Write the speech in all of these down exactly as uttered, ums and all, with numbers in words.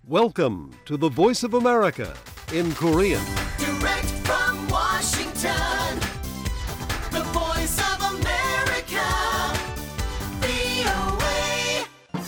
Welcome to the Voice of America in Korean. Direct from Washington, the voice of America, 브이오에이.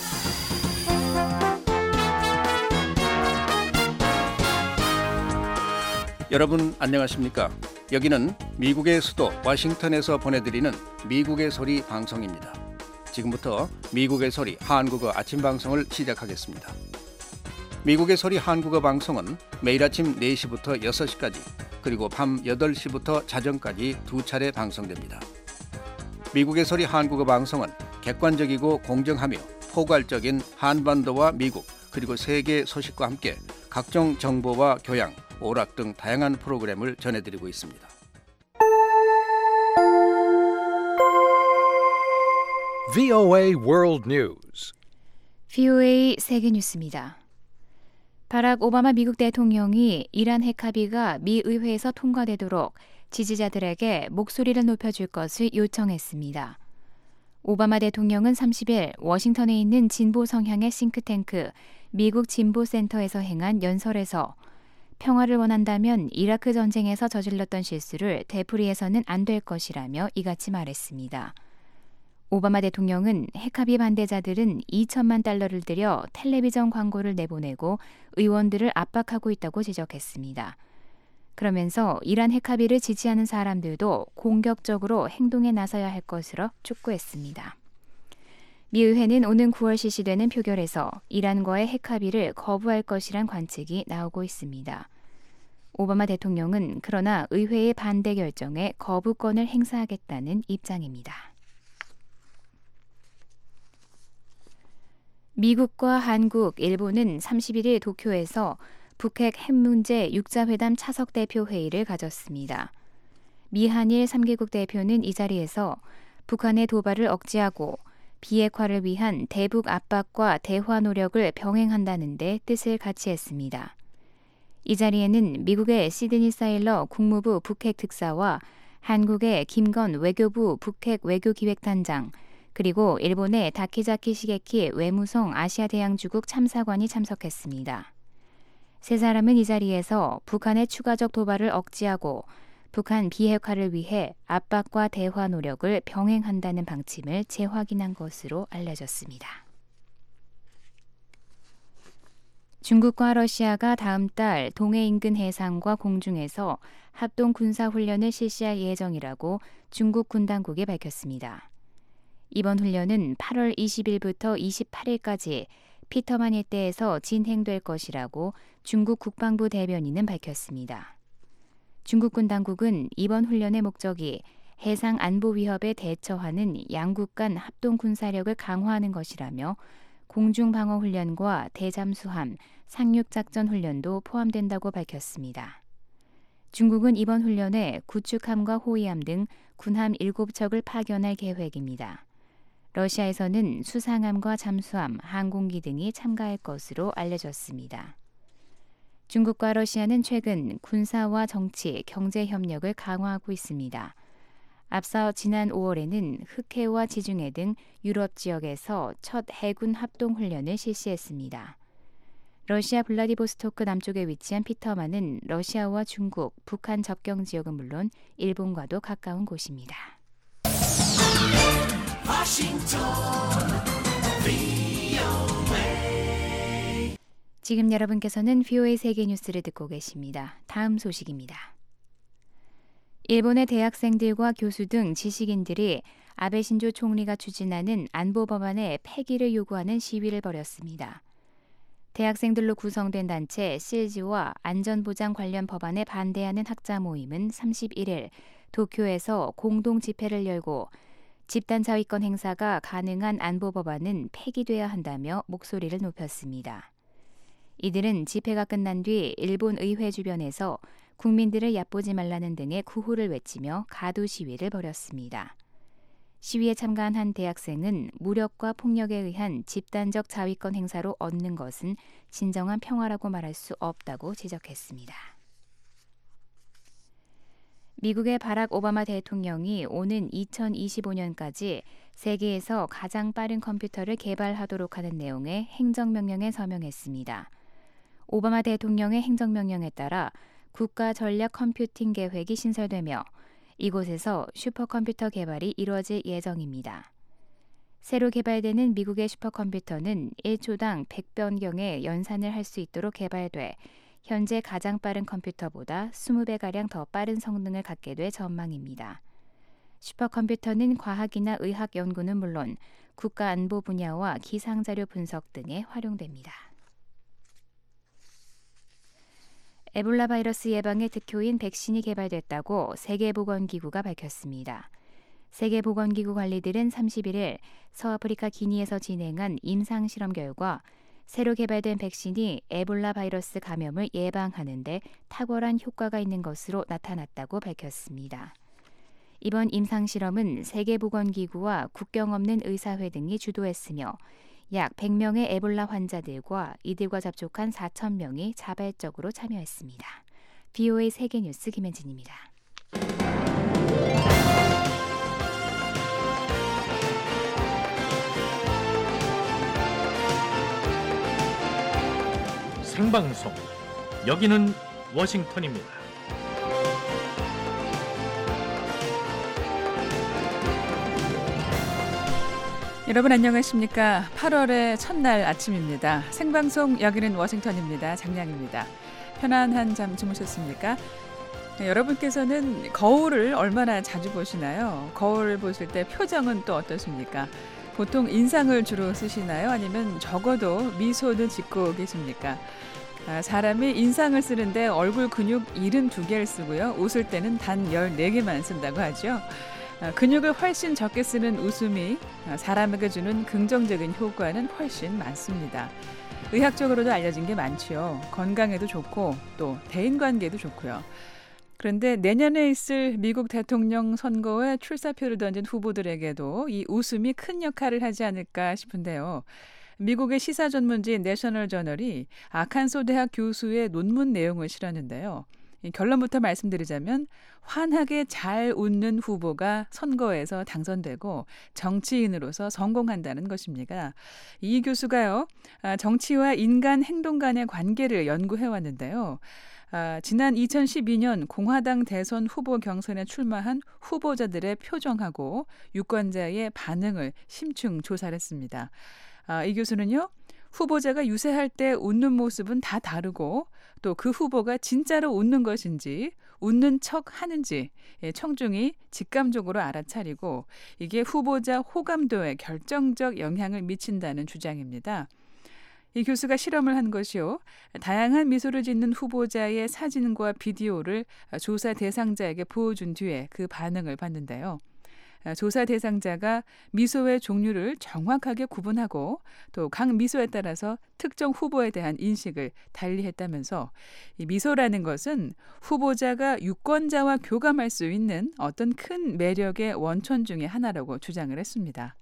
여러분 안녕하십니까? 여기는 미국의 수도 워싱턴에서 보내드리는 미국의 소리 방송입니다. 지금부터 미국의 소리 한국어 아침 방송을 시작하겠습니다. 미국의 소리 한국어 방송은 매일 아침 네 시부터 여섯 시까지 그리고 밤 여덟 시부터 자정까지 두 차례 방송됩니다. 미국의 소리 한국어 방송은 객관적이고 공정하며 포괄적인 한반도와 미국 그리고 세계 소식과 함께 각종 정보와 교양, 오락 등 다양한 프로그램을 전해드리고 있습니다. 브이오에이 World News. 브이오에이 세계 뉴스입니다. 바락 오바마 미국 대통령이 이란 핵 합의가 미 의회에서 통과되도록 지지자들에게 목소리를 높여줄 것을 요청했습니다. 오바마 대통령은 삼십 일 워싱턴에 있는 진보 성향의 싱크탱크 미국 진보센터에서 행한 연설에서 평화를 원한다면 이라크 전쟁에서 저질렀던 실수를 되풀이해서는 안 될 것이라며 이같이 말했습니다. 오바마 대통령은 핵합의 반대자들은 이천만 달러를 들여 텔레비전 광고를 내보내고 의원들을 압박하고 있다고 지적했습니다. 그러면서 이란 핵합의를 지지하는 사람들도 공격적으로 행동에 나서야 할 것으로 촉구했습니다. 미 의회는 오는 구월 실시되는 표결에서 이란과의 핵합의를 거부할 것이란 관측이 나오고 있습니다. 오바마 대통령은 그러나 의회의 반대 결정에 거부권을 행사하겠다는 입장입니다. 미국과 한국, 일본은 삼십일 일 도쿄에서 북핵 핵 문제 육자회담 차석 대표 회의를 가졌습니다. 미한일 삼 개국 대표는 이 자리에서 북한의 도발을 억제하고 비핵화를 위한 대북 압박과 대화 노력을 병행한다는 데 뜻을 같이 했습니다. 이 자리에는 미국의 시드니 사일러 국무부 북핵 특사와 한국의 김건 외교부 북핵 외교기획단장 그리고 일본의 다키자키 시게키 외무성 아시아대양주국 참사관이 참석했습니다. 세 사람은 이 자리에서 북한의 추가적 도발을 억제하고 북한 비핵화를 위해 압박과 대화 노력을 병행한다는 방침을 재확인한 것으로 알려졌습니다. 중국과 러시아가 다음 달 동해 인근 해상과 공중에서 합동 군사훈련을 실시할 예정이라고 중국 군 당국이 밝혔습니다. 이번 훈련은 팔월 이십일부터 이십팔일까지 피터만 일대에서 진행될 것이라고 중국 국방부 대변인은 밝혔습니다. 중국군 당국은 이번 훈련의 목적이 해상 안보 위협에 대처하는 양국 간 합동 군사력을 강화하는 것이라며 공중 방어 훈련과 대잠수함, 상륙작전 훈련도 포함된다고 밝혔습니다. 중국은 이번 훈련에 구축함과 호위함 등 군함 일곱 척을 파견할 계획입니다. 러시아에서는 수상함과 잠수함, 항공기 등이 참가할 것으로 알려졌습니다. 중국과 러시아는 최근 군사와 정치, 경제 협력을 강화하고 있습니다. 앞서 지난 오월에는 흑해와 지중해 등 유럽 지역에서 첫 해군 합동 훈련을 실시했습니다. 러시아 블라디보스토크 남쪽에 위치한 피터만은 러시아와 중국, 북한 접경 지역은 물론 일본과도 가까운 곳입니다. 브이오에이. 지금 여러분께서는 브이오에이 세계 뉴스를 듣고 계십니다. 다음 소식입니다. 일본의 대학생들과 교수 등 지식인들이 아베 신조 총리가 추진하는 안보 법안의 폐기를 요구하는 시위를 벌였습니다. 대학생들로 구성된 단체 실지와 안전보장 관련 법안에 반대하는 학자 모임은 삼십일 일 도쿄에서 공동 집회를 열고 집단 자위권 행사가 가능한 안보 법안은 폐기돼야 한다며 목소리를 높였습니다. 이들은 집회가 끝난 뒤 일본 의회 주변에서 국민들을 얕보지 말라는 등의 구호를 외치며 가두 시위를 벌였습니다. 시위에 참가한 한 대학생은 무력과 폭력에 의한 집단적 자위권 행사로 얻는 것은 진정한 평화라고 말할 수 없다고 지적했습니다. 미국의 바락 오바마 대통령이 오는 이천이십오 년까지 세계에서 가장 빠른 컴퓨터를 개발하도록 하는 내용의 행정명령에 서명했습니다. 오바마 대통령의 행정명령에 따라 국가 전략 컴퓨팅 계획이 신설되며 이곳에서 슈퍼컴퓨터 개발이 이루어질 예정입니다. 새로 개발되는 미국의 슈퍼컴퓨터는 일 초당 백 번경의 연산을 할 수 있도록 개발돼 현재 가장 빠른 컴퓨터보다 이십 배가량 더 빠른 성능을 갖게 될 전망입니다. 슈퍼컴퓨터는 과학이나 의학 연구는 물론 국가 안보 분야와 기상자료 분석 등에 활용됩니다. 에볼라 바이러스 예방의 득효인 백신이 개발됐다고 세계보건기구가 밝혔습니다. 세계보건기구 관리들은 삼십일 일 서아프리카 기니에서 진행한 임상실험 결과 새로 개발된 백신이 에볼라 바이러스 감염을 예방하는 데 탁월한 효과가 있는 것으로 나타났다고 밝혔습니다. 이번 임상실험은 세계보건기구와 국경 없는 의사회 등이 주도했으며 약 백 명의 에볼라 환자들과 이들과 접촉한 사천 명이 자발적으로 참여했습니다. 브이오에이 세계뉴스 김현진입니다. 생방송, 여기는 워싱턴입니다. 여러분 안녕하십니까? 팔월의 첫날 아침입니다. 생방송 여기는 워싱턴입니다. 장량입니다. 편안한 잠 주무셨습니까? 네, 여러분께서는 거울을 얼마나 자주 보시나요? 거울을 보실 때 표정은 또 어떠십니까? 보통 인상을 주로 쓰시나요? 아니면 적어도 미소는 짓고 계십니까? 아, 사람이 인상을 쓰는데 얼굴 근육 칠십이 개를 쓰고요. 웃을 때는 단 열네 개만 쓴다고 하죠. 아, 근육을 훨씬 적게 쓰는 웃음이 사람에게 주는 긍정적인 효과는 훨씬 많습니다. 의학적으로도 알려진 게 많지요. 건강에도 좋고 또 대인관계에도 좋고요. 그런데 내년에 있을 미국 대통령 선거에 출사표를 던진 후보들에게도 이 웃음이 큰 역할을 하지 않을까 싶은데요. 미국의 시사 전문지인 내셔널 저널이 아칸소 대학 교수의 논문 내용을 실었는데요. 결론부터 말씀드리자면 환하게 잘 웃는 후보가 선거에서 당선되고 정치인으로서 성공한다는 것입니다. 이 교수가요, 정치와 인간 행동 간의 관계를 연구해왔는데요. 아, 지난 이천십이 년 공화당 대선 후보 경선에 출마한 후보자들의 표정하고 유권자의 반응을 심층 조사를 했습니다. 아, 이 교수는요, 후보자가 유세할 때 웃는 모습은 다 다르고 또 그 후보가 진짜로 웃는 것인지 웃는 척 하는지 청중이 직감적으로 알아차리고 이게 후보자 호감도에 결정적 영향을 미친다는 주장입니다. 이 교수가 실험을 한 것이요. 다양한 미소를 짓는 후보자의 사진과 비디오를 조사 대상자에게 보여준 뒤에 그 반응을 봤는데요. 조사 대상자가 미소의 종류를 정확하게 구분하고 또 각 미소에 따라서 특정 후보에 대한 인식을 달리했다면서 이 미소라는 것은 후보자가 유권자와 교감할 수 있는 어떤 큰 매력의 원천 중에 하나라고 주장을 했습니다.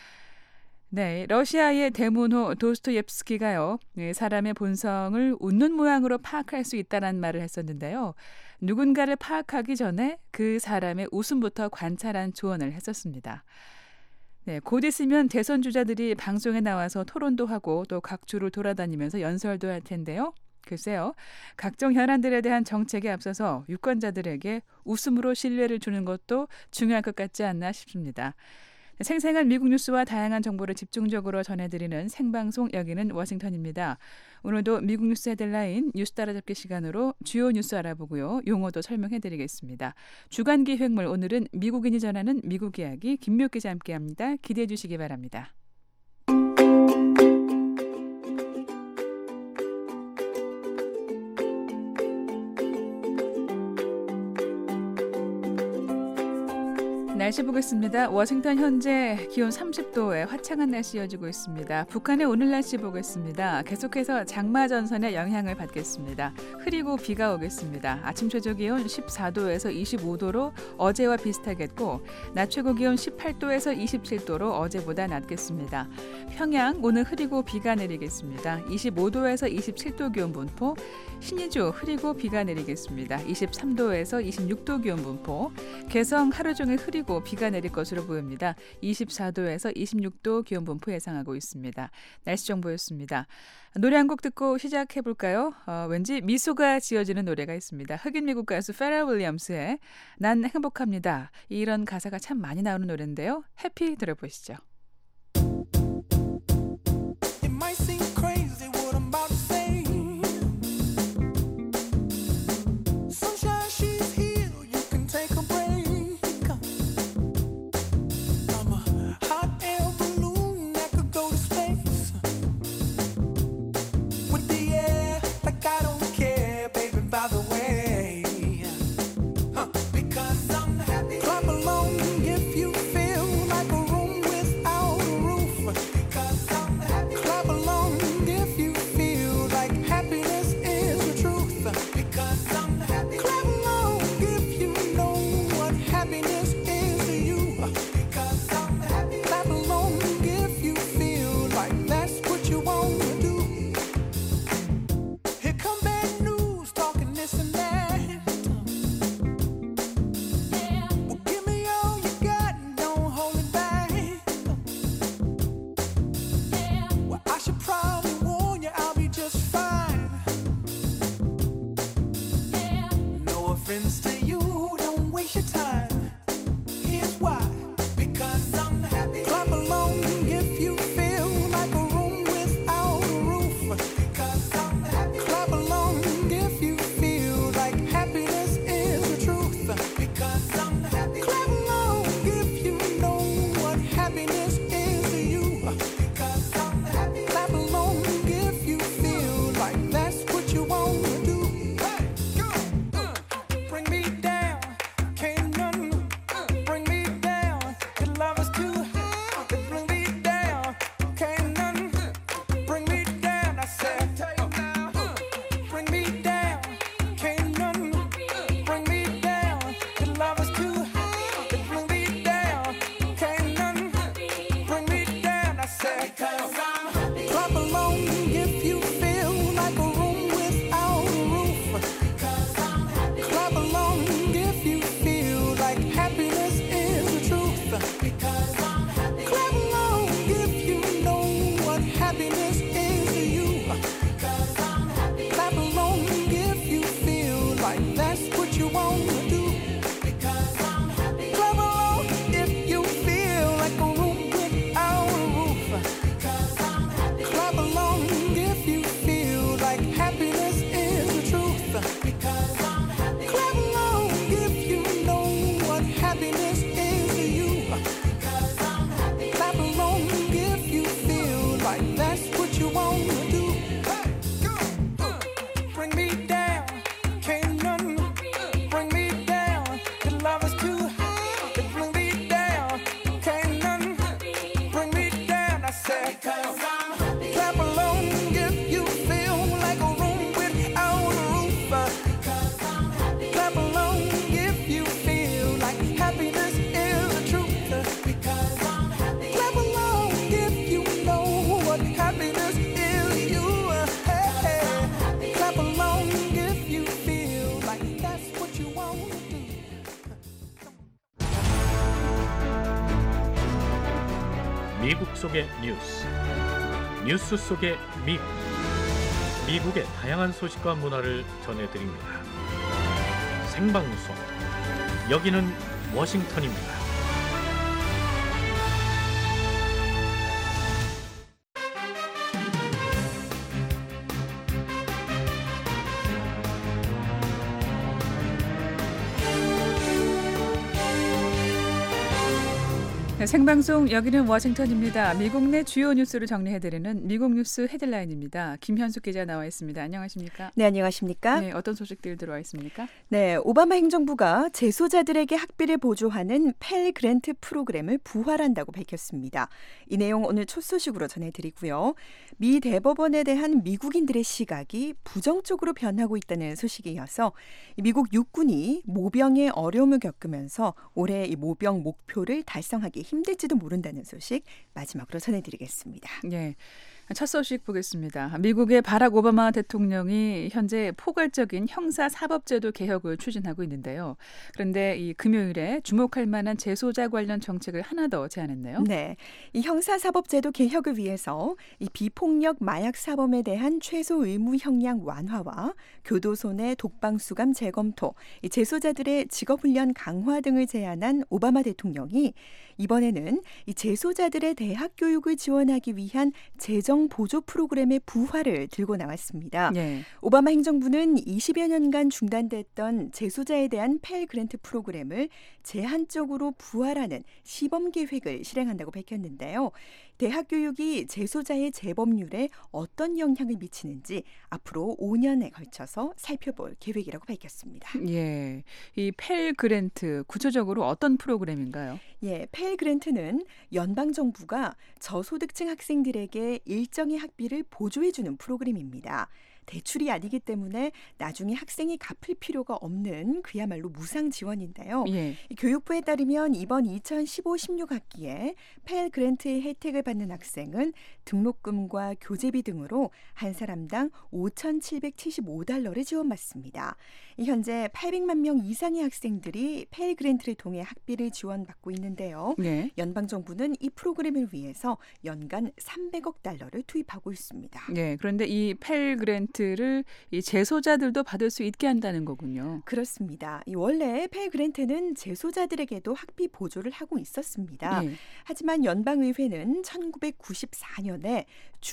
네, 러시아의 대문호 도스토옙스키가요, 사람의 본성을 웃는 모양으로 파악할 수 있다는 말을 했었는데요. 누군가를 파악하기 전에 그 사람의 웃음부터 관찰한 조언을 했었습니다. 네, 곧 있으면 대선 주자들이 방송에 나와서 토론도 하고 또 각 주를 돌아다니면서 연설도 할 텐데요. 글쎄요, 각종 현안들에 대한 정책에 앞서서 유권자들에게 웃음으로 신뢰를 주는 것도 중요할 것 같지 않나 싶습니다. 생생한 미국 뉴스와 다양한 정보를 집중적으로 전해드리는 생방송 여기는 워싱턴입니다. 오늘도 미국 뉴스 헤드라인 뉴스 따라잡기 시간으로 주요 뉴스 알아보고요. 용어도 설명해드리겠습니다. 주간 기획물 오늘은 미국인이 전하는 미국 이야기 김묘 기자 함께합니다. 기대해 주시기 바랍니다. 날씨 보겠습니다. 워싱턴 현재 기온 삼십 도에 화창한 날씨 이어지고 있습니다. 북한의 오늘 날씨 보겠습니다. 계속해서 장마 전선의 영향을 받겠습니다. 흐리고 비가 오겠습니다. 아침 최저 기온 십사 도에서 이십오 도로 어제와 비슷하겠고 낮 최고 기온 십팔 도에서 이십칠 도로 어제보다 낮겠습니다. 평양 오늘 흐리고 비가 내리겠습니다. 이십오 도에서 이십칠 도 기온 분포, 신의주 흐리고 비가 내리겠습니다. 이십삼 도에서 이십육 도 기온 분포, 개성 하루 종일 흐리고 춥고 비가 내릴 것으로 보입니다. 이십사 도에서 이십육 도 기온 분포 예상하고 있습니다. 날씨 정보였습니다. 노래 한 곡 듣고 시작해볼까요? 어, 왠지 미소가 지어지는 노래가 있습니다. 흑인 미국 가수 페럴 윌리엄스의 난 행복합니다. 이런 가사가 참 많이 나오는 노래인데요. 해피 들어보시죠. It might seem crazy what I'm about to say. Sunshine, she's here. You can take a break. I'm a hot air balloon that could go to space. With the air, like I don't care, baby, by the way. Huh. Because I'm happy. Clap along if you feel like a room without a roof. Because I'm happy. Clap along if you feel like happiness is the truth. Because I'm happy. Clap along if you know what happiness is to you. Because I'm happy. Clap along if you feel like that's what you want to do. Here come bad news, talking this and that. Well, give me all you got and don't hold it back. Well, I should probably warn you, I'll be just fine. No offense to you, don't waste your time. Here's why. Because I'm happy. Clap along if you feel like a room without a roof. Because I'm happy. Clap along if you feel like happiness is the truth. Because I'm happy. Clap along if you know what happiness is to you. Because I'm happy. Clap along if you feel like that's what you want to do. Hey, go. Uh, bring me down. Can't none bring me down. Your love is too high. Bring me down. Can't none bring me down. I said, uh, bring me down. Can't none bring me down. Your love is too high. Bring me down. Can't none bring me down. I said, because I'm happy. Clap along if you feel like a room without a roof. Because I'm happy. Clap along if you feel like happiness is the truth. Because I'm happy. Clap along if you know what happiness is to you. Because I'm happy. Clap along if you feel like that's what you want to do. Because I'm happy. Clap along if you feel like a room without a roof. Because I'm happy. Clap along if you feel like happiness is the truth. Because I'm happy. Clap along if you know what happiness is to you. Because I'm happy. Clap along if you feel like that's what you want to do. Hey, go. Uh, bring me down. Can't none bring me down. Your love is too high. Bring me down. Can't none bring me down. I said, because I'm happy. Clap along if you feel like a room without a roof. Because I'm happy. Clap along if you feel like happiness is the truth. Because I'm happy. Clap along if you know what happiness is to you. Hey, hey. Clap along if you feel like that's what you want to do. 미국 속의 뉴스, 뉴스 속의 미국, 미국의 다양한 소식과 문화를 전해드립니다. 생방송, 여기는 워싱턴입니다. 네, 생방송 여기는 워싱턴입니다. 미국 내 주요 뉴스를 정리해드리는 미국 뉴스 헤드라인입니다. 김현숙 기자 나와 있습니다. 안녕하십니까? 네, 안녕하십니까? 네, 어떤 소식들 들어와 있습니까? 네, 오바마 행정부가 재소자들에게 학비를 보조하는 펠 그랜트 프로그램을 부활한다고 밝혔습니다. 이 내용 오늘 첫 소식으로 전해드리고요. 미 대법원에 대한 미국인들의 시각이 부정적으로 변하고 있다는 소식에 이어서 미국 육군이 모병의 어려움을 겪으면서 올해 이 모병 목표를 달성하기 힘들지도 모른다는 소식 마지막으로 전해드리겠습니다. 네. 첫 소식 보겠습니다. 미국의 바락 오바마 대통령이 현재 포괄적인 형사사법제도 개혁을 추진하고 있는데요. 그런데 이 금요일에 주목할 만한 재소자 관련 정책을 하나 더 제안했네요. 네, 이 형사사법제도 개혁을 위해서 이 비폭력 마약 사범에 대한 최소 의무 형량 완화와 교도소 내 독방 수감 재검토, 이 재소자들의 직업훈련 강화 등을 제안한 오바마 대통령이 이번에는 이 재소자들의 대학 교육을 지원하기 위한 재정 보조 프로그램의 부활을 들고 나왔습니다. 네. 오바마 행정부는 이십여 년간 중단됐던 재소자에 대한 펠 그랜트 프로그램을 제한적으로 부활하는 시범 계획을 실행한다고 밝혔는데요. 대학 교육이 재소자의 재범률에 어떤 영향을 미치는지 앞으로 오 년에 걸쳐서 살펴볼 계획이라고 밝혔습니다. 예, 이 펠 그랜트 구체적으로 어떤 프로그램인가요? 예, 펠 그랜트는 연방 정부가 저소득층 학생들에게 일정의 학비를 보조해주는 프로그램입니다. 대출이 아니기 때문에 나중에 학생이 갚을 필요가 없는 그야말로 무상 지원인데요. 예. 교육부에 따르면 이번 이천십오 십육 학기에 펠 그랜트의 혜택을 받는 학생은 등록금과 교재비 등으로 한 사람당 오천칠백칠십오 달러를 지원받습니다. 현재 팔백만 명 이상의 학생들이 펠 그랜트를 통해 학비를 지원받고 있는데요. 예. 연방정부는 이 프로그램을 위해서 연간 삼백억 달러를 투입하고 있습니다. 예, 그런데 이 펠 그랜트를 이 재소자들도 받을 수 있게 한다는 거군요. 그렇습니다. 이 원래 펠 그랜트는 재소자들에게도 학비 보조를 하고 있었습니다. 예. 하지만 연방의회는 천구백구십사 년에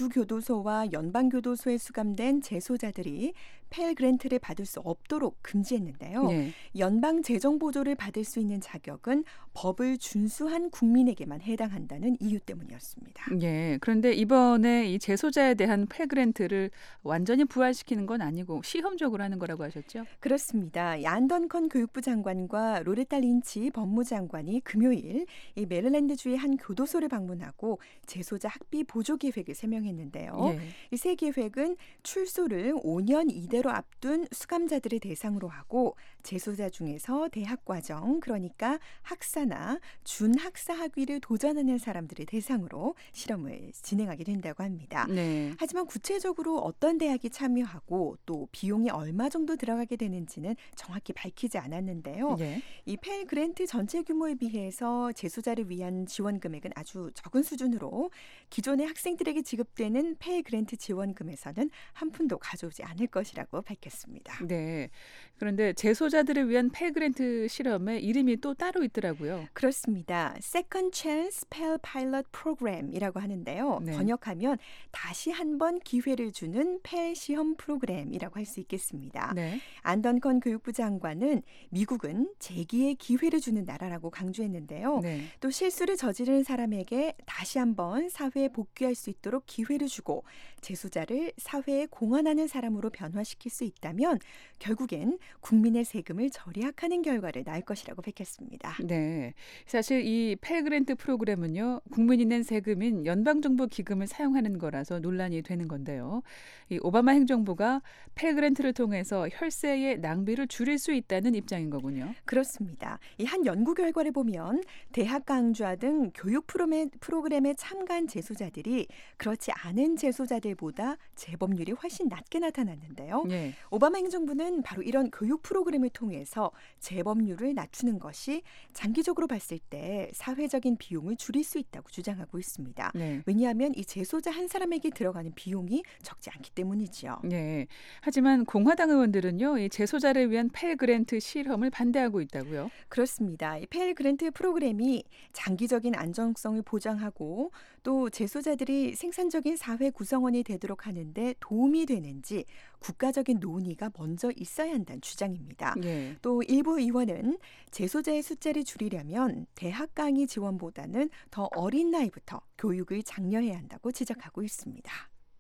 주교도소와 연방교도소에 수감된 재소자들이 펠 그랜트를 받을 수 없도록 금지했는데요. 예. 연방 재정 보조를 받을 수 있는 자격은 법을 준수한 국민에게만 해당한다는 이유 때문이었습니다. 예, 그런데 이번에 이 재소자에 대한 펠 그랜트를 완전히 부활시키는 건 아니고 시험적으로 하는 거라고 하셨죠? 그렇습니다. 얀 던컨 교육부 장관과 로레타 린치 법무장관이 금요일 이 메릴랜드주의 한 교도소를 방문하고 재소자 학비 보조 계획을 설명했는데요. 예. 이 새 계획은 출소를 오 년 이대로 앞둔 수감자들을 대상으로 하고 재소자 중에서 대학과정, 그러니까 학사나 준학사 학위를 도전하는 사람들을 대상으로 실험을 진행하게 된다고 합니다. 네. 하지만 구체적으로 어떤 대학이 참여하고 또 비용이 얼마 정도 들어가게 되는지는 정확히 밝히지 않았는데요. 예. 이 펠 그랜트 전체 규모에 비해서 재소자를 위한 지원 금액은 아주 적은 수준으로 기존의 학생들에게 지급되는 펠 그랜트 지원금에서는 한 푼도 가져오지 않을 것이라고 밝혔습니다. 네. 그런데 재소자들을 위한 펠 그랜트 실험에 이름이 또 따로 있더라고요. 그렇습니다. Second Chance Pell Pilot Program이라고 하는데요. 네. 번역하면 다시 한번 기회를 주는 펠 시험 프로그램이라고 할 수 있겠습니다. 네. 안 던컨 교육부 장관은 미국은 재기의 기회를 주는 나라라고 강조했는데요. 네. 또 실수를 저지른 사람에게 다시 한번 사회에 복귀할 수 있도록 기회를 주고 재소자를 사회에 공헌하는 사람으로 변화시킬 수 있다면 결국엔 국민의 세금을 절약하는 결과를 낳을 것이라고 밝혔습니다. 네. 사실 이 펠 그랜트 프로그램은요, 국민이 낸 세금인 연방정부 기금을 사용하는 거라서 논란이 되는 건데요. 이 오바마 행정부가 펠 그랜트를 통해서 혈세의 낭비를 줄일 수 있다는 입장인 거군요. 그렇습니다. 이 한 연구 결과를 보면 대학 강좌 등 교육 프로그램에, 프로그램에 참가한 재소자들이 그렇지 않은 재소자들보다 재범률이 훨씬 낮게 나타났는데요. 예. 오바마 행정부는 바로 이런 교육 프로그램을 통해서 재범률을 낮추는 것이 장기적으로 봤을 때 사회적인 비용을 줄일 수 있다고 주장하고 있습니다. 네. 왜냐하면 이 재소자 한 사람에게 들어가는 비용이 적지 않기 때문이지요. 네. 하지만 공화당 의원들은요, 이 재소자를 위한 펠 그랜트 실험을 반대하고 있다고요. 그렇습니다. 이 펠 그랜트 프로그램이 장기적인 안정성을 보장하고 또 재소자들이 생산적인 사회 구성원이 되도록 하는데 도움이 되는지 국가적인 논의가 먼저 있어야 한다는 주장입니다. 예. 또 일부 의원은 재소자의 숫자를 줄이려면 대학 강의 지원보다는 더 어린 나이부터 교육을 장려해야 한다고 지적하고 있습니다.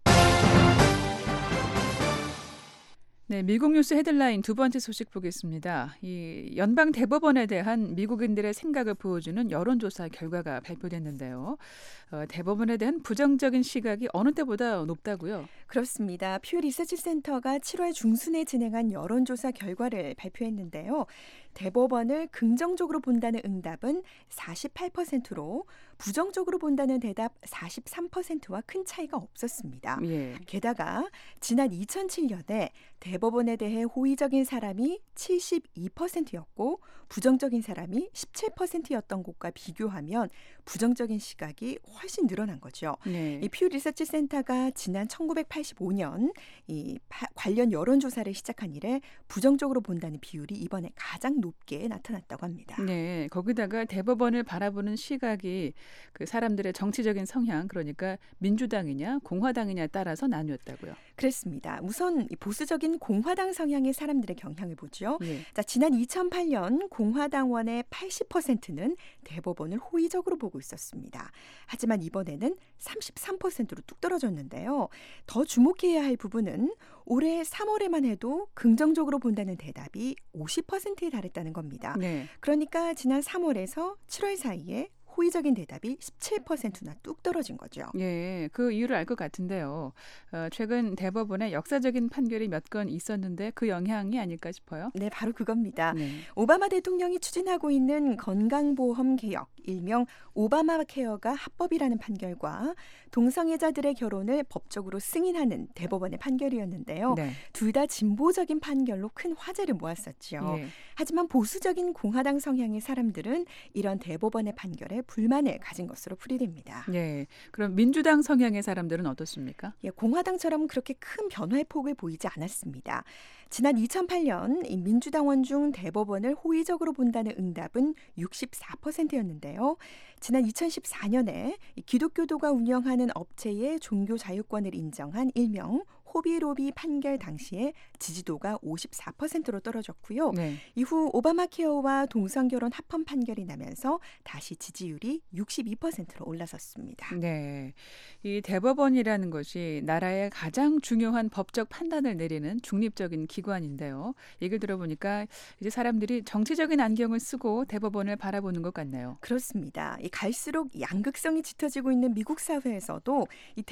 네, 미국 뉴스 헤드라인 두 번째 소식 보겠습니다. 이 연방 대법원에 대한 미국인들의 생각을 보여주는 여론조사 결과가 발표됐는데요. 어, 대법원에 대한 부정적인 시각이 어느 때보다 높다고요? 그렇습니다. 퓨 리서치 센터가 칠월 중순에 진행한 여론조사 결과를 발표했는데요. 대법원을 긍정적으로 본다는 응답은 사십팔 퍼센트로 부정적으로 본다는 대답 사십삼 퍼센트와 큰 차이가 없었습니다. 예. 게다가 지난 이천칠 년에 대법원에 대해 호의적인 사람이 칠십이 퍼센트였고 부정적인 사람이 십칠 퍼센트였던 것과 비교하면 부정적인 시각이 훨씬 늘어난 거죠. 네. 이 퓨 리서치 센터가 지난 천구백팔십오 년 이 파, 관련 여론조사를 시작한 이래 부정적으로 본다는 비율이 이번에 가장 높게 나타났다고 합니다. 네, 거기다가 대법원을 바라보는 시각이 그 사람들의 정치적인 성향, 그러니까 민주당이냐 공화당이냐에 따라서 나뉘었다고요. 그렇습니다. 우선 이 보수적인 공화당 성향의 사람들의 경향을 보죠. 예. 자, 지난 이천팔 년 공화당원의 팔십 퍼센트는 대법원을 호의적으로 보고 있었습니다. 하지만 이번에는 삼십삼 퍼센트로 뚝 떨어졌는데요. 더 주목해야 할 부분은 올해 삼월에만 해도 긍정적으로 본다는 대답이 오십 퍼센트에 달했다는 겁니다. 네. 그러니까 지난 삼월에서 칠월 사이에 호의적인 대답이 십칠 퍼센트나 뚝 떨어진 거죠. 예, 그 이유를 알 것 같은데요. 어, 최근 대법원에 역사적인 판결이 몇 건 있었는데 그 영향이 아닐까 싶어요. 네, 바로 그겁니다. 네. 오바마 대통령이 추진하고 있는 건강보험 개혁, 일명 오바마 케어가 합법이라는 판결과 동성애자들의 결혼을 법적으로 승인하는 대법원의 판결이었는데요. 네. 둘 다 진보적인 판결로 큰 화제를 모았었죠. 예. 하지만 보수적인 공화당 성향의 사람들은 이런 대법원의 판결에 불만을 가진 것으로 풀이됩니다. 예. 그럼 민주당 성향의 사람들은 어떻습니까? 예, 공화당처럼 그렇게 큰 변화의 폭을 보이지 않았습니다. 지난 이천팔 년 이 민주당원 중 대법원을 호의적으로 본다는 응답은 육십사 퍼센트였는데요. 지난 이천십사 년에 이 기독교도가 운영하는 업체의 종교 자유권을 인정한 일명 호비로비 판결 당시에 지지도가 오십사 퍼센트로 떨어졌고요. 네. 이후 오바마 케어와 동성결혼 합헌 판결이 나면서 다시 지지율이 육십이 퍼센트로 올라섰습니다. 네. 이 대법원이라는 것이 나라의 가장 중요한 법적 판단을 내리는 중립적인 기관인데요. 얘기를 들어보니까 이제 사람들이 정치적인 안경을 쓰고 대법원을 바라보는 것 같네요. 그렇습니다. 이 갈수록 양극성이 짙어지고 있는 미국 사회에서도 이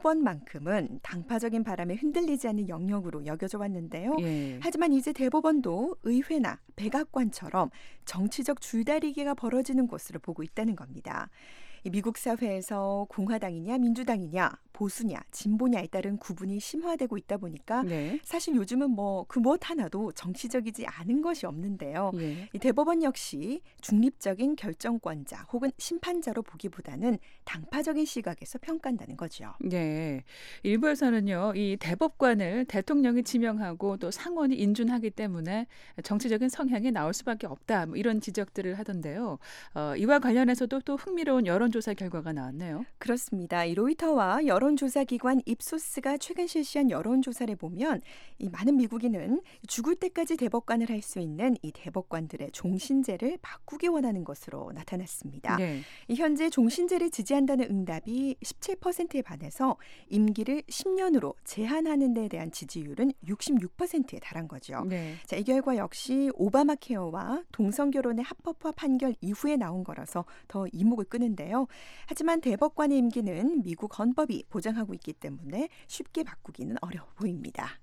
대법원만큼은 당파적인 바람에 흔들리지 않는 영역으로 여겨져 왔는데요. 예. 하지만 이제 대법원도 의회나 백악관처럼 정치적 줄다리기가 벌어지는 곳으로 보고 있다는 겁니다. 이 미국 사회에서 공화당이냐 민주당이냐 보수냐 진보냐에 따른 구분이 심화되고 있다 보니까 네. 사실 요즘은 뭐 그 무엇 하나도 정치적이지 않은 것이 없는데요. 예. 이 대법원 역시 중립적인 결정권자 혹은 심판자로 보기보다는 당파적인 시각에서 평가한다는 거죠. 네. 일부에서는요, 이 대법관을 대통령이 지명하고 또 상원이 인준하기 때문에 정치적인 성향이 나올 수밖에 없다. 뭐 이런 지적들을 하던데요. 어, 이와 관련해서도 또 흥미로운 여론조사 결과가 나왔네요. 그렇습니다. 이 로이터와 여론조사기관 입소스가 최근 실시한 여론조사를 보면 이 많은 미국인은 죽을 때까지 대법관을 할 수 있는 이 대법관들의 종신제를 바꾸기 원하는 것으로 나타났습니다. 네. 이 현재 종신제를 지지한다는 응답이 십칠 퍼센트에 반해서 임기를 십 년으로 제한하는 데 대한 지지율은 육십육 퍼센트에 달한 거죠. 네. 자, 이 결과 역시 오바마 케어와 동성결혼의 합법화 판결 이후에 나온 거라서 더 이목을 끄는데요. 하지만 대법관의 임기는 미국 헌법이 보장하고 있기 때문에 쉽게 바꾸기는 어려워 보입니다.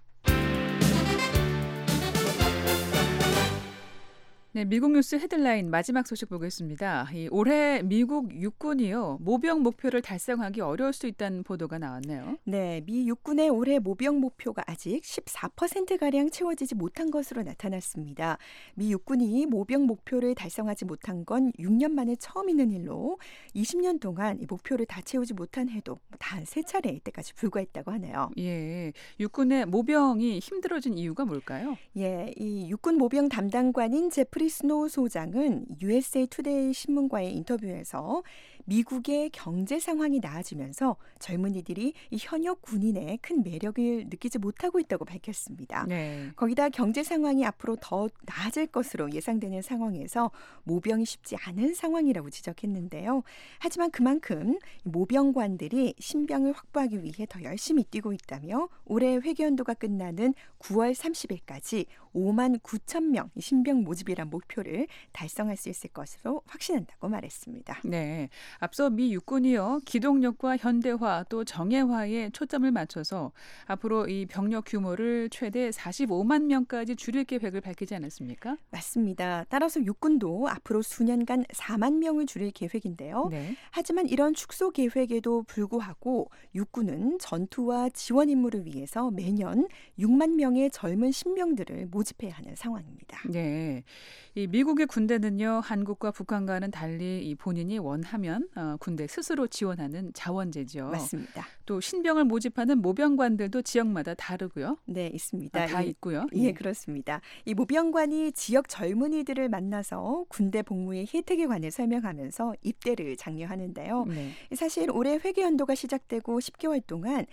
네, 미국 뉴스 헤드라인 마지막 소식 보겠습니다. 이 올해 미국 육군이요, 모병 목표를 달성하기 어려울 수 있다는 보도가 나왔네요. 네, 미 육군의 올해 모병 목표가 아직 십사 퍼센트가량 채워지지 못한 것으로 나타났습니다. 미 육군이 모병 목표를 달성하지 못한 건 육 년 만에 처음 있는 일로 이십 년 동안 이 목표를 다 채우지 못한 해도 단 세 차례 이때까지 불과했다고 하네요. 예, 육군의 모병이 힘들어진 이유가 뭘까요? 예, 이 육군 모병 담당관인 제프리 스노우 소장은 유에스에이 투데이 신문과의 인터뷰에서 미국의 경제 상황이 나아지면서 젊은이들이 이 현역 군인의 큰 매력을 느끼지 못하고 있다고 밝혔습니다. 네. 거기다 경제 상황이 앞으로 더 나아질 것으로 예상되는 상황에서 모병이 쉽지 않은 상황이라고 지적했는데요. 하지만 그만큼 모병관들이 신병을 확보하기 위해 더 열심히 뛰고 있다며 올해 회계연도가 끝나는 구월 삼십일까지 오만 구천 명 신병 모집이란 목표를 달성할 수 있을 것으로 확신한다고 말했습니다. 네. 앞서 미 육군이요 기동력과 현대화 또 정예화에 초점을 맞춰서 앞으로 이 병력 규모를 최대 사십오만 명까지 줄일 계획을 밝히지 않았습니까? 맞습니다. 따라서 육군도 앞으로 수년간 사만 명을 줄일 계획인데요. 네. 하지만 이런 축소 계획에도 불구하고 육군은 전투와 지원 임무를 위해서 매년 육만 명의 젊은 신병들을 모집해야 하는 상황입니다. 네, 이 미국의 군대는요 한국과 북한과는 달리 이 본인이 원하면 어, 군대 스스로 지원하는 자원제죠. 맞습니다. 또 신병을 모집하는 모병관들도 지역마다 다르고요. 네, 있습니다. 아, 다 이, 있고요. 예, 예. 그렇습니다. 이 모병관이 지역 젊은이들을 만나서 군대 복무의 혜택에 관해 설명하면서 입대를 장려하는데요. 네. 사실 올해 회계 연도가 시작되고 십 개월 동안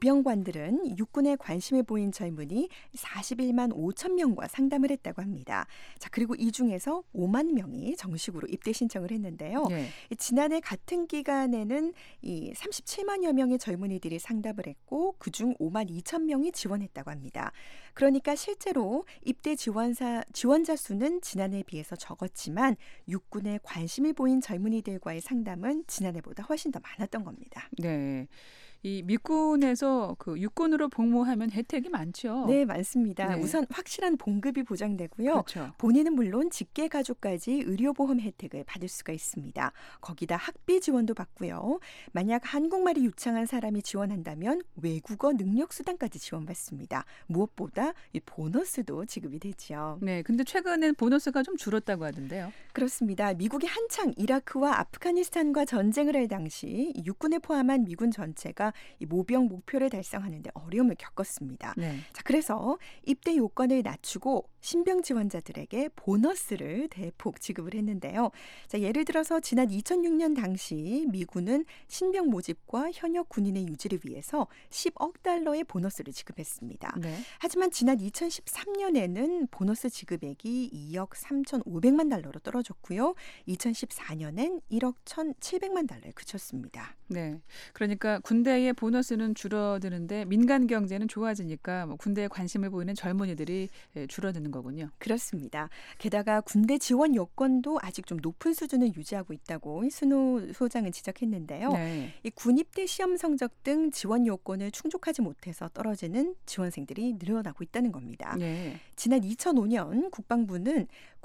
모병관들은 육군에 관심을 보인 젊은이 사십일만 오천 명과 상담을 했다고 합니다. 자, 그리고 이 중에서 오만 명이 정식으로 입대 신청을 했는데요. 네. 지난해 같은 기간에는 이 삼십칠만여 명의 젊은이들이 상담을 했고 그중 오만 이천 명이 지원했다고 합니다. 그러니까 실제로 입대 지원사, 지원자 수는 지난해에 비해서 적었지만 육군에 관심을 보인 젊은이들과의 상담은 지난해보다 훨씬 더 많았던 겁니다. 네. 이 미군에서 그 육군으로 복무하면 혜택이 많죠. 네, 많습니다. 네. 우선 확실한 봉급이 보장되고요. 그렇죠. 본인은 물론 직계 가족까지 의료보험 혜택을 받을 수가 있습니다. 거기다 학비 지원도 받고요. 만약 한국말이 유창한 사람이 지원한다면 외국어 능력 수당까지 지원받습니다. 무엇보다 이 보너스도 지급이 되죠. 네, 근데 최근엔 보너스가 좀 줄었다고 하던데요. 그렇습니다. 미국이 한창 이라크와 아프가니스탄과 전쟁을 할 당시 육군을 포함한 미군 전체가 이 모병 목표를 달성하는 데 어려움을 겪었습니다. 네. 자, 그래서 입대 요건을 낮추고 신병 지원자들에게 보너스를 대폭 지급을 했는데요. 자, 예를 들어서 지난 이천육 년 당시 미군은 신병 모집과 현역 군인의 유지를 위해서 십억 달러의 보너스를 지급했습니다. 네. 하지만 지난 이천십삼 년에는 보너스 지급액이 이억 삼천오백만 달러로 떨어졌고요. 이천십사 년엔 일억 천칠백만 달러에 그쳤습니다. 네. 그러니까 군대의 보너스는 줄어드는데 민간 경제는 좋아지니까 뭐 군대에 관심을 보이는 젊은이들이 줄어드는 거군요. 그렇습니다. 게다가 군대 지원 여건도 아직 좀 높은 수준을 유지하고 있다고 순호 소장은 지적했는데요. 네. 이 군입대 시험 성적 등 지원 요건을 충족하지 못해서 떨어지는 지원생들이 늘어나고 있다는 겁니다. 네. 지난 이천오 년 국방부는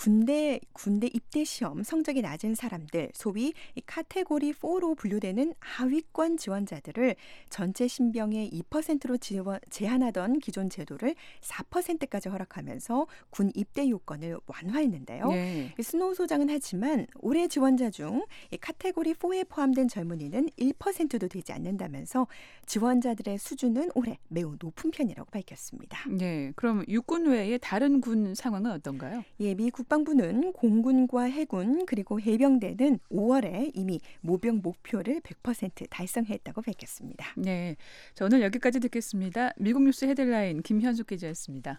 군대 군대 입대 시험 성적이 낮은 사람들, 소위 이 카테고리 사로 분류되는 하위권 지원자들을 전체 신병의 이 퍼센트로 지원, 제한하던 기존 제도를 사 퍼센트까지 허락하면서 군 입대 요건을 완화했는데요. 네. 스노우 소장은 하지만 올해 지원자 중 이 카테고리 사에 포함된 젊은이는 일 퍼센트도 되지 않는다면서 지원자들의 수준은 올해 매우 높은 편이라고 밝혔습니다. 네. 그럼 육군 외에 다른 군 상황은 어떤가요? 예, 미 국방부는 공군과 해군 그리고 해병대는 오월에 이미 모병 목표를 백 퍼센트 달성했다고 밝혔습니다. 네. 자, 오늘 여기까지 듣겠습니다. 미국 뉴스 헤드라인 김현숙 기자였습니다.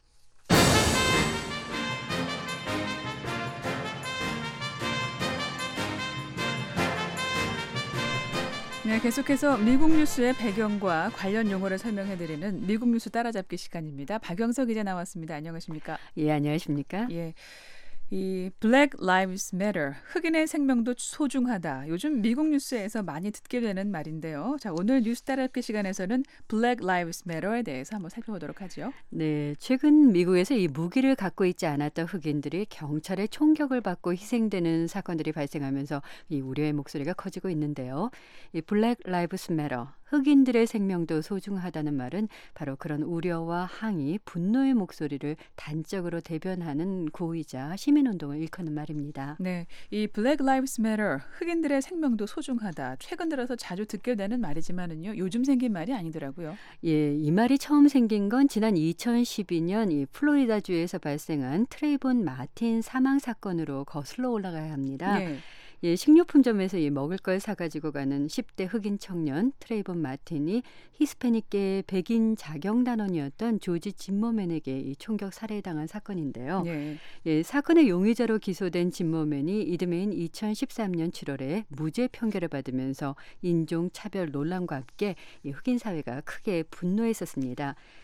네, 계속해서 미국 뉴스의 배경과 관련 용어를 설명해드리는 미국 뉴스 따라잡기 시간입니다. 박영석 기자 나왔습니다. 안녕하십니까? 예, 안녕하십니까? 예. 이 Black Lives Matter, 흑인의 생명도 소중하다. 요즘 미국 뉴스에서 많이 듣게 되는 말인데요. 자, 오늘 뉴스 따라잡기 시간에서는 Black Lives Matter에 대해서 한번 살펴보도록 하죠. 네, 최근 미국에서 이 무기를 갖고 있지 않았던 흑인들이 경찰의 총격을 받고 희생되는 사건들이 발생하면서 이 우려의 목소리가 커지고 있는데요. 이 Black Lives Matter, 흑인들의 생명도 소중하다는 말은 바로 그런 우려와 항의, 분노의 목소리를 단적으로 대변하는 구호이자 시민운동을 일컫는 말입니다. 네, 이 Black Lives Matter, 흑인들의 생명도 소중하다. 최근 들어서 자주 듣게 되는 말이지만은요, 요즘 생긴 말이 아니더라고요. 예, 이 말이 처음 생긴 건 지난 이천십이 년 이 플로리다주에서 발생한 트레이본 마틴 사망 사건으로 거슬러 올라가야 합니다. 네. 예, 식료품점에서 이 먹을 걸 사가지고 가는 십 대 흑인 청년 트레이본 마틴이 히스패닉계의 백인 자경단원이었던 조지 진머맨에게 이 총격 살해당한 사건인데요. 네. 예, 사건의 용의자로 기소된 진머맨이 이듬해인 이천십삼 년 칠월에 무죄 판결을 받으면서 인종차별 논란과 함께 이 흑인 사회가 크게 분노했었습니다.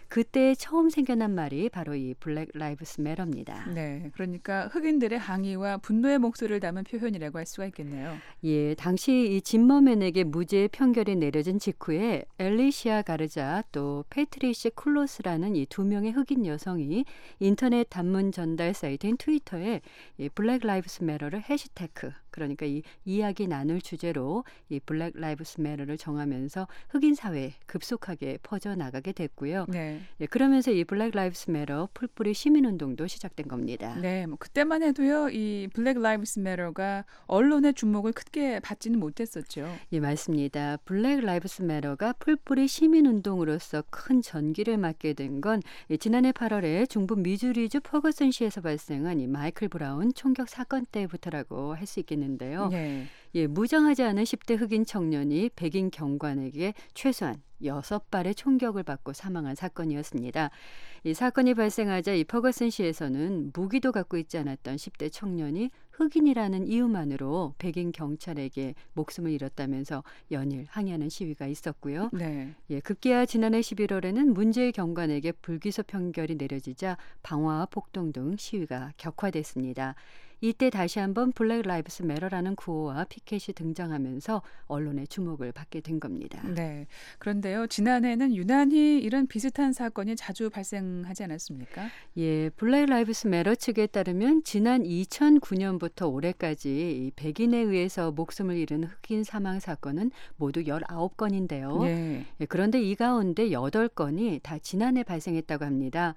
그때 처음 생겨난 말이 바로 이 블랙 라이브스 매터입니다. 네, 그러니까 흑인들의 항의와 분노의 목소리를 담은 표현이라고 할 수가 있겠네요. 예, 당시 이 진머맨에게 무죄 판결이 내려진 직후에 엘리시아 가르자 또 패트리시 쿨로스라는 이 두 명의 흑인 여성이 인터넷 단문 전달 사이트인 트위터에 이 블랙 라이브스 매터를 해시태그, 그러니까 이 이야기 나눌 주제로 이 블랙 라이브스 매터를 정하면서 흑인 사회에 급속하게 퍼져나가게 됐고요. 네. 예, 그러면서 이 블랙 라이브스 매터 풀뿌리 시민운동도 시작된 겁니다. 네, 뭐 그때만 해도요, 이 블랙 라이브스 매터가 언론의 주목을 크게 받지는 못했었죠. 예, 맞습니다. 블랙 라이브스 매터가 풀뿌리 시민운동으로서 큰 전기를 맞게 된 건 지난해 팔월에 중부 미주리주 퍼거슨시에서 발생한 이 마이클 브라운 총격 사건 때부터라고 할 수 있겠는데요. 네. 예, 무장하지 않은 십 대 흑인 청년이 백인 경관에게 최소한 여섯 발의 총격을 받고 사망한 사건이었습니다. 이 사건이 발생하자 이 퍼거슨시에서는 무기도 갖고 있지 않았던 십 대 청년이 흑인이라는 이유만으로 백인 경찰에게 목숨을 잃었다면서 연일 항의하는 시위가 있었고요. 네. 예, 급기야 지난해 십일월에는 문제의 경관에게 불기소 판결이 내려지자 방화와 폭동 등 시위가 격화됐습니다. 이때 다시 한번 블랙 라이브스 매터라는 구호와 피켓이 등장하면서 언론의 주목을 받게 된 겁니다. 네. 그런데요, 지난해는 유난히 이런 비슷한 사건이 자주 발생하지 않았습니까? 예, 블랙 라이브스 매터 측에 따르면 지난 이천구 년부터 올해까지 이 백인에 의해서 목숨을 잃은 흑인 사망 사건은 모두 열아홉 건인데요. 네. 예, 그런데 이 가운데 여덟 건이 다 지난해 발생했다고 합니다.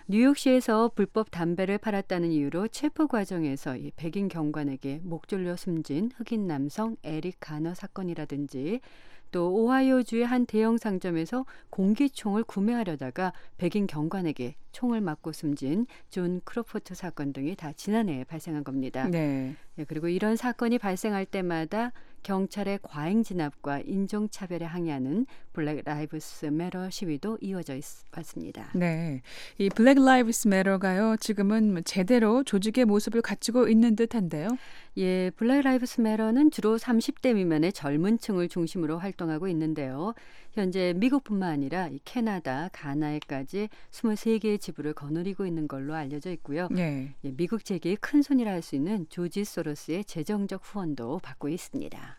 뉴욕시에서 불법 담배를 팔았다는 이유로 체포 과정에서 이 백인 경관에게 목 졸려 숨진 흑인 남성 에릭 가너 사건이라든지 또 오하이오주의 한 대형 상점에서 공기총을 구매하려다가 백인 경관에게 총을 맞고 숨진 존 크로포트 사건 등이 다 지난해에 발생한 겁니다. 네. 예, 그리고 이런 사건이 발생할 때마다 경찰의 과잉 진압과 인종차별에 항의하는 블랙 라이브스 매터 시위도 이어져 있, 왔습니다. 네, 이 블랙 라이브스 매터가요, 지금은 제대로 조직의 모습을 갖추고 있는 듯한데요. 예, 블랙 라이브스 매터는 주로 삼십 대 미만의 젊은 층을 중심으로 활동하고 있는데요. 현재 미국뿐만 아니라 이 캐나다, 가나에까지 스물세 개의 지부를 거느리고 있는 걸로 알려져 있고요. 네. 예, 미국 재계의 큰 손이라 할 수 있는 조지 소로스의 재정적 후원도 받고 있습니다.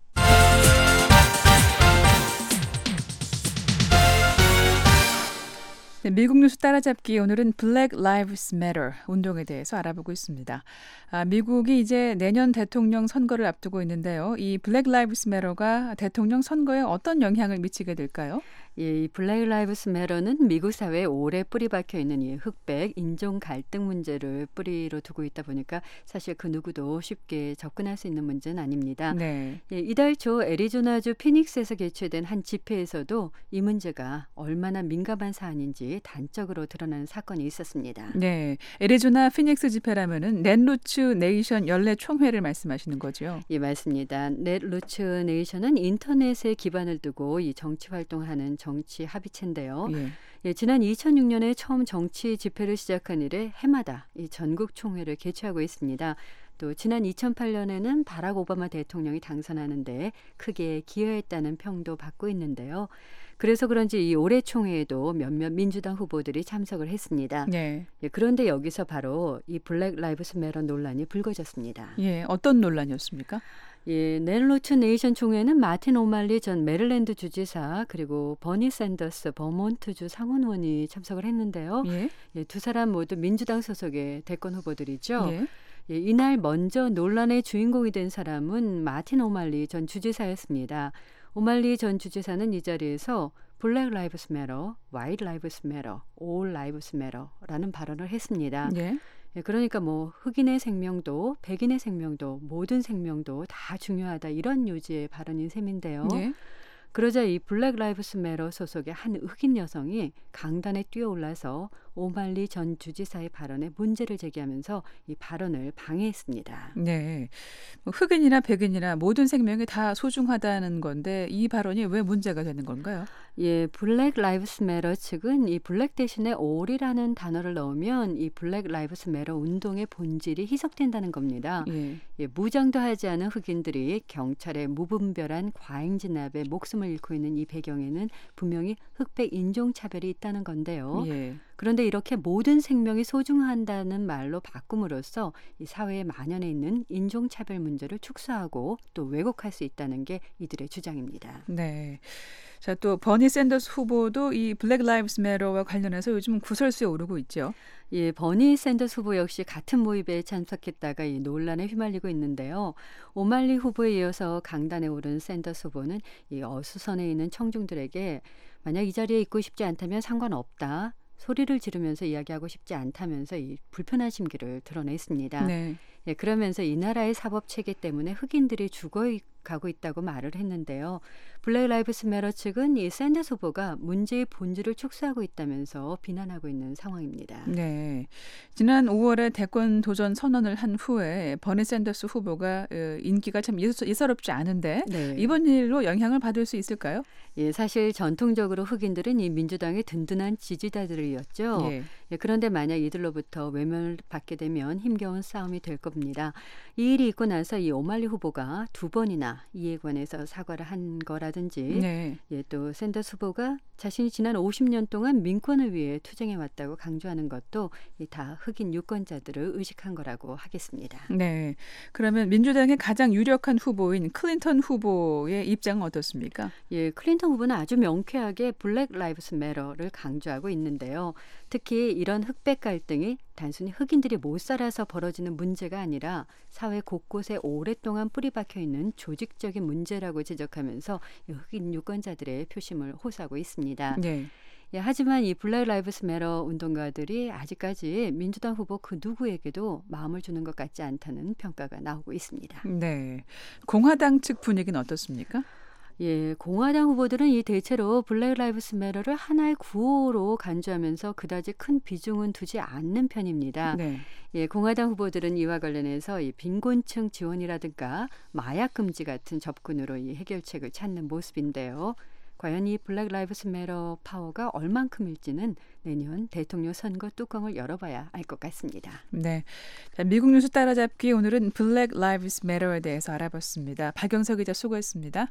네, 미국 뉴스 따라잡기, 오늘은 블랙 라이브스 매터 운동에 대해서 알아보고 있습니다. 아, 미국이 이제 내년 대통령 선거를 앞두고 있는데요. 이 블랙 라이브스 매터가 대통령 선거에 어떤 영향을 미치게 될까요? 예, 이 블랙 라이브스 매터는 미국 사회에 오래 뿌리 박혀 있는 이 흑백 인종 갈등 문제를 뿌리로 두고 있다 보니까 사실 그 누구도 쉽게 접근할 수 있는 문제는 아닙니다. 네. 예, 이달 초 애리조나주 피닉스에서 개최된 한 집회에서도 이 문제가 얼마나 민감한 사안인지 단적으로 드러나는 사건이 있었습니다. 네, 애리조나 피닉스 집회라면은 넷루츠 네이션 연례 총회를 말씀하시는 거죠? 예, 맞습니다. 넷루츠 네이션은 인터넷에 기반을 두고 이 정치 활동을 하는 정치 합의체인데요. 예. 예, 지난 이천육 년에 처음 정치 집회를 시작한 이래 해마다 이 전국 총회를 개최하고 있습니다. 또 지난 이천팔 년에는 바락 오바마 대통령이 당선하는데 크게 기여했다는 평도 받고 있는데요. 그래서 그런지 이 올해 총회에도 몇몇 민주당 후보들이 참석을 했습니다. 네. 예, 그런데 여기서 바로 이 블랙 라이브스 매터 논란이 불거졌습니다. 예, 어떤 논란이었습니까? 예, 넷루츠 네이션 총회는 마틴 오말리 전 메릴랜드 주지사 그리고 버니 샌더스 버몬트주 상원의원이 참석을 했는데요. 예. 예, 두 사람 모두 민주당 소속의 대권 후보들이죠. 예. 예, 이날 먼저 논란의 주인공이 된 사람은 마틴 오말리 전 주지사였습니다. 오말리 전 주지사는 이 자리에서 블랙 라이브스 매터, 화이트 라이브스 매터, 올 라이브스 매터라는 발언을 했습니다. 예. 예, 그러니까 뭐 흑인의 생명도 백인의 생명도 모든 생명도 다 중요하다 이런 요지의 발언인 셈인데요. 예. 그러자 이 블랙 라이브스 매터 소속의 한 흑인 여성이 강단에 뛰어올라서 오말리 전 주지사의 발언에 문제를 제기하면서 이 발언을 방해했습니다. 네, 뭐 흑인이나 백인이나 모든 생명이 다 소중하다는 건데 이 발언이 왜 문제가 되는 건가요? 예, 블랙 라이브스 매러 측은 이 블랙 대신에 all이라는 단어를 넣으면 이 블랙 라이브스 매러 운동의 본질이 희석된다는 겁니다. 예. 예, 무장도 하지 않은 흑인들이 경찰의 무분별한 과잉 진압에 목숨을 잃고 있는 이 배경에는 분명히 흑백 인종차별이 있다는 건데요. 예. 그런데 이렇게 모든 생명이 소중한다는 말로 바꿈으로써 이 사회에 만연해 있는 인종차별 문제를 축소하고 또 왜곡할 수 있다는 게 이들의 주장입니다. 네. 자, 또 버니 샌더스 후보도 이 블랙 라이브스 매러와 관련해서 요즘 구설수에 오르고 있죠. 예, 버니 샌더스 후보 역시 같은 모임에 참석했다가 이 논란에 휘말리고 있는데요. 오말리 후보에 이어서 강단에 오른 샌더스 후보는 이 어수선해 있는 청중들에게 만약 이 자리에 있고 싶지 않다면 상관없다. 소리를 지르면서 이야기하고 싶지 않다면서 이 불편한 심기를 드러냈습니다. 네. 예, 그러면서 이 나라의 사법 체계 때문에 흑인들이 죽어가고 있다고 말을 했는데요. 블랙 라이브스 매러 측은 이 샌더스 후보가 문제의 본질을 축소하고 있다면서 비난하고 있는 상황입니다. 네. 지난 오월에 대권 도전 선언을 한 후에 버니 샌더스 후보가 인기가 참 예사롭지 않은데 네. 이번 일로 영향을 받을 수 있을까요? 예, 사실 전통적으로 흑인들은 이 민주당의 든든한 지지자들이었죠. 예. 예, 그런데 만약 이들로부터 외면을 받게 되면 힘겨운 싸움이 될 겁니다. 이 일이 있고 나서 이 오말리 후보가 두 번이나 이에 관해서 사과를 한 거라든지 네. 예, 또 샌더스 후보가 자신이 지난 오십 년 동안 민권을 위해 투쟁해왔다고 강조하는 것도 다 흑인 유권자들을 의식한 거라고 하겠습니다. 네. 그러면 민주당의 가장 유력한 후보인 클린턴 후보의 입장은 어떻습니까? 예, 클린턴 후보는 아주 명쾌하게 블랙 라이브스 매러를 강조하고 있는데요. 특히 이런 흑백 갈등이 단순히 흑인들이 못 살아서 벌어지는 문제가 아니라 사회 곳곳에 오랫동안 뿌리 박혀 있는 조직적인 문제라고 지적하면서 흑인 유권자들의 표심을 호소하고 있습니다. 네. 예, 하지만 이 블랙 라이브스 매러 운동가들이 아직까지 민주당 후보 그 누구에게도 마음을 주는 것 같지 않다는 평가가 나오고 있습니다. 네. 공화당 측 분위기는 어떻습니까? 예, 공화당 후보들은 이 대체로 블랙 라이브스 매러를 하나의 구호로 간주하면서 그다지 큰 비중은 두지 않는 편입니다. 네. 예, 공화당 후보들은 이와 관련해서 이 빈곤층 지원이라든가 마약 금지 같은 접근으로 이 해결책을 찾는 모습인데요. 과연 이 블랙 라이브스 매러 파워가 얼만큼일지는 내년 대통령 선거 뚜껑을 열어봐야 알 것 같습니다. 네, 자, 미국 뉴스 따라잡기 오늘은 블랙 라이브스 매러에 대해서 알아봤습니다. 박영석 기자 수고했습니다.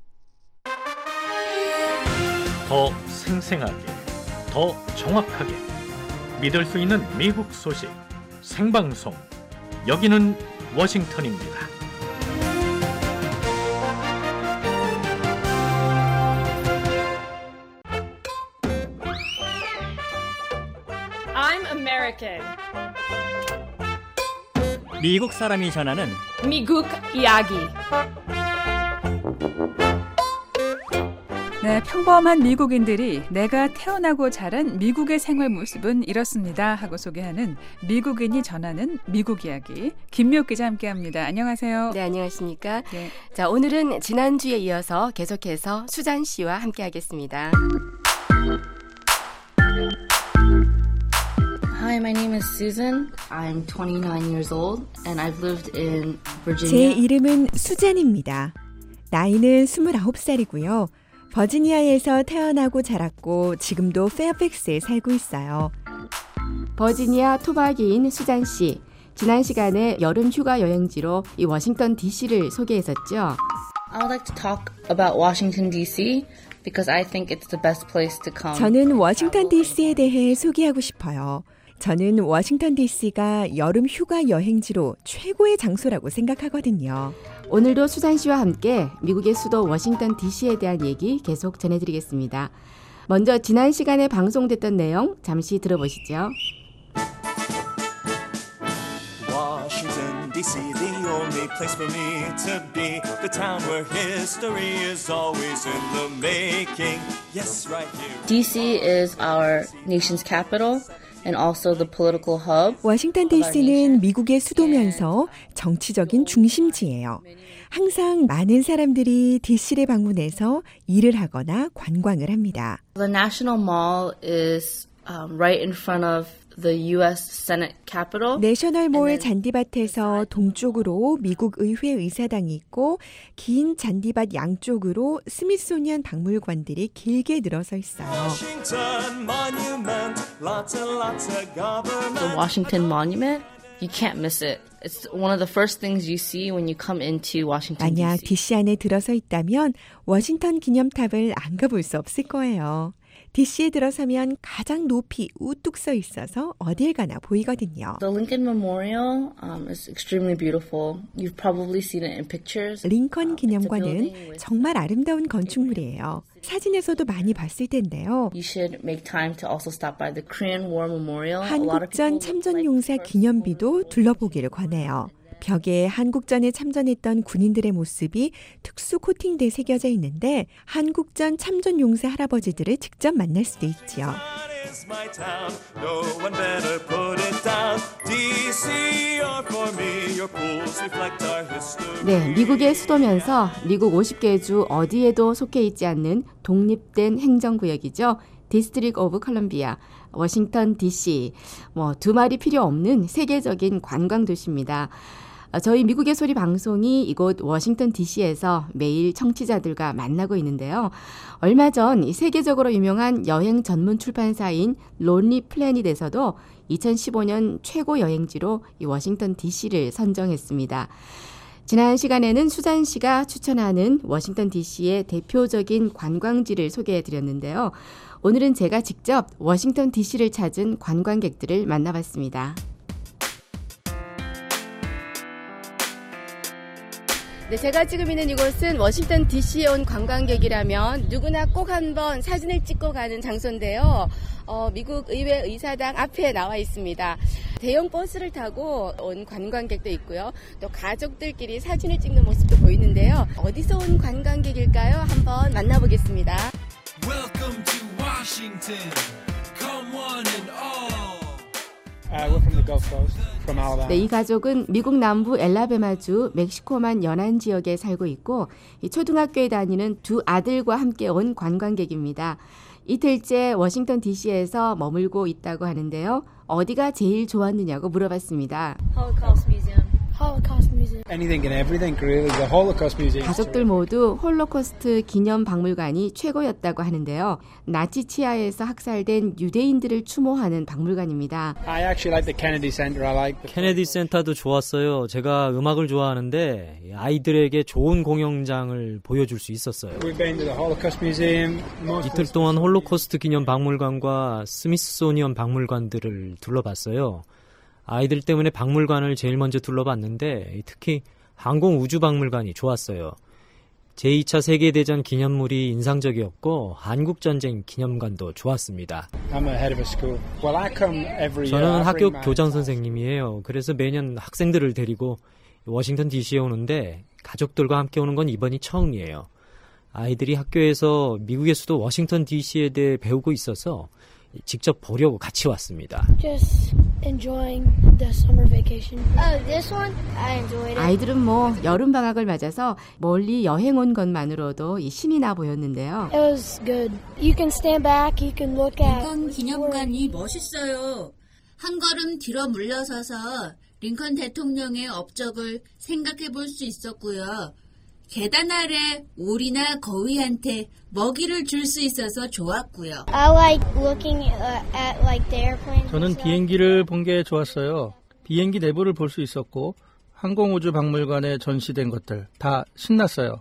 더 생생하게, 더 정확하게 믿을 수 있는 미국 소식 생방송. 여기는 워싱턴입니다. I'm American. 미국 사람이 전하는 미국 이야기. 네, 평범한 미국인들이 내가 태어나고 자란 미국의 생활 모습은 이렇습니다 하고 소개하는 미국인이 전하는 미국 이야기. 김미옥 기자 함께합니다. 안녕하세요. 네, 안녕하십니까. 네. 자, 오늘은 지난주에 이어서 계속해서 수잔 씨와 함께하겠습니다. Hi, my name is Susan. I'm twenty-nine years old and I've lived in 제 Virginia. 이름은 수잔입니다. 나이는 스물아홉 살이고요. 버지니아에서 태어나고 자랐고 지금도 페어팩스에 살고 있어요. 버지니아 토박이인 수잔 씨. 지난 시간에 여름 휴가 여행지로 이 워싱턴 디씨를 소개했었죠. I would like to talk about Washington, D C because I think it's the best place to come. 저는 워싱턴 디씨에 대해 소개하고 싶어요. 저는 워싱턴 디씨가 여름 휴가 여행지로 최고의 장소라고 생각하거든요. 오늘도 수잔 씨와 함께 미국의 수도 워싱턴 디씨에 대한 얘기 계속 전해드리겠습니다. 먼저 지난 시간에 방송됐던 내용 잠시 들어보시죠. Washington, D C, the only place for me to be. The town where history is always in the making. Yes, right here. D C is our nation's capital and also the political hub. 워싱턴 디씨는 미국의 수도면서 정치적인 중심지예요. 항상 많은 사람들이 디씨를 방문해서 일을 하거나 관광을 합니다. The National Mall is um, right in front of the U S Senate Capitol. 내셔널몰 잔디밭에서 동쪽으로 미국 의회 의사당이 있고 긴 잔디밭 양쪽으로 스미소니언 박물관들이 길게 늘어서 있어요. Washington Monument, lots and lots of government. The Washington Monument, you can't miss it. It's one of the first things you see when you come into Washington, 만약 D C. 디씨 안에 들어서 있다면 워싱턴 기념탑을 안 가볼 수 없을 거예요. 디씨에 들어서면 가장 높이 우뚝 서 있어서 어딜 가나 보이거든요. The Lincoln Memorial um, is extremely beautiful. You've probably seen it in pictures. 링컨 기념관은 정말 아름다운 건축물이에요. 사진에서도 많이 봤을 텐데요. You should make time to also stop by the Korean War Memorial. A lot of 한국전 people 참전용사 기념비도 둘러보기를 권해요. 벽에 한국전에 참전했던 군인들의 모습이 특수 코팅돼 새겨져 있는데 한국전 참전용사 할아버지들을 직접 만날 수도 있지요. It's my town, no one better put it down. D C, you're for me, your pools reflect our history. 네, 미국의 수도면서 미국 오십 개 주 어디에도 속해 있지 않는 독립된 행정구역이죠. 디스트릭 오브 컬럼비아, 워싱턴 디씨. 뭐 두 말이 필요 없는 세계적인 관광 도시입니다. 저희 미국의 소리 방송이 이곳 워싱턴 디씨에서 매일 청취자들과 만나고 있는데요. 얼마 전 세계적으로 유명한 여행 전문 출판사인 론리 플래닛에서도 이천십오 년 최고 여행지로 이 워싱턴 디씨를 선정했습니다. 지난 시간에는 수잔 씨가 추천하는 워싱턴 디씨의 대표적인 관광지를 소개해드렸는데요. 오늘은 제가 직접 워싱턴 디씨를 찾은 관광객들을 만나봤습니다. 네, 제가 지금 있는 이곳은 워싱턴 디씨에 온 관광객이라면 누구나 꼭 한번 사진을 찍고 가는 장소인데요. 어, 미국 의회 의사당 앞에 나와 있습니다. 대형 버스를 타고 온 관광객도 있고요. 또 가족들끼리 사진을 찍는 모습도 보이는데요. 어디서 온 관광객일까요? 한번 만나보겠습니다. Welcome to Washington. Come one and all. Uh, we're from the Gulf Coast, from Alabama. 네, 이 가족은 미국 남부 엘라베마주 멕시코만 연안 지역에 살고 있고 이 초등학교에 다니는 두 아들과 함께 온 관광객입니다. 이틀째 워싱턴 디씨에서 머물고 있다고 하는데요. 어디가 제일 좋았느냐고 물어봤습니다. Holocaust Museum. Holocaust Museum. Anything and everything, really. The Holocaust Museum. 가족들 모두 홀로코스트 기념 박물관이 최고였다고 하는데요. 나치 치하에서 학살된 유대인들을 추모하는 박물관입니다. I actually like the Kennedy Center. I like the... 케네디 센터도 좋았어요. 제가 음악을 좋아하는데 아이들에게 좋은 공연장을 보여줄 수 있었어요. We've been to the Holocaust Museum. 이틀 동안 홀로코스트 기념 박물관과 스미소니언 박물관들을 둘러봤어요. 아이들 때문에 박물관을 제일 먼저 둘러봤는데 특히 항공우주박물관이 좋았어요. 제이 차 세계대전 기념물이 인상적이었고 한국전쟁 기념관도 좋았습니다. I'm a head of a school. Well, I come every year. 저는 학교 교장 선생님이에요. 그래서 매년 학생들을 데리고 워싱턴 디씨에 오는데 가족들과 함께 오는 건 이번이 처음이에요. 아이들이 학교에서 미국의 수도 워싱턴 디씨에 대해 배우고 있어서 직접 보려고 같이 왔습니다. Just enjoying the summer vacation. Oh, this one I enjoyed it. 아이들은 뭐 여름 방학을 맞아서 멀리 여행 온 것만으로도 이 신이 나 보였는데요. It was good. You can stand back, you can look at. 링컨 기념관이 멋있어요. 한 걸음 뒤로 물러서서 링컨 대통령의 업적을 생각해 볼 수 있었고요. 계단 아래 오리나 거위한테 먹이를 줄 수 있어서 좋았고요. I like looking at like the airplanes. 저는 비행기를 본 게 좋았어요. 비행기 내부를 볼 수 있었고 항공우주 박물관에 전시된 것들 다 신났어요.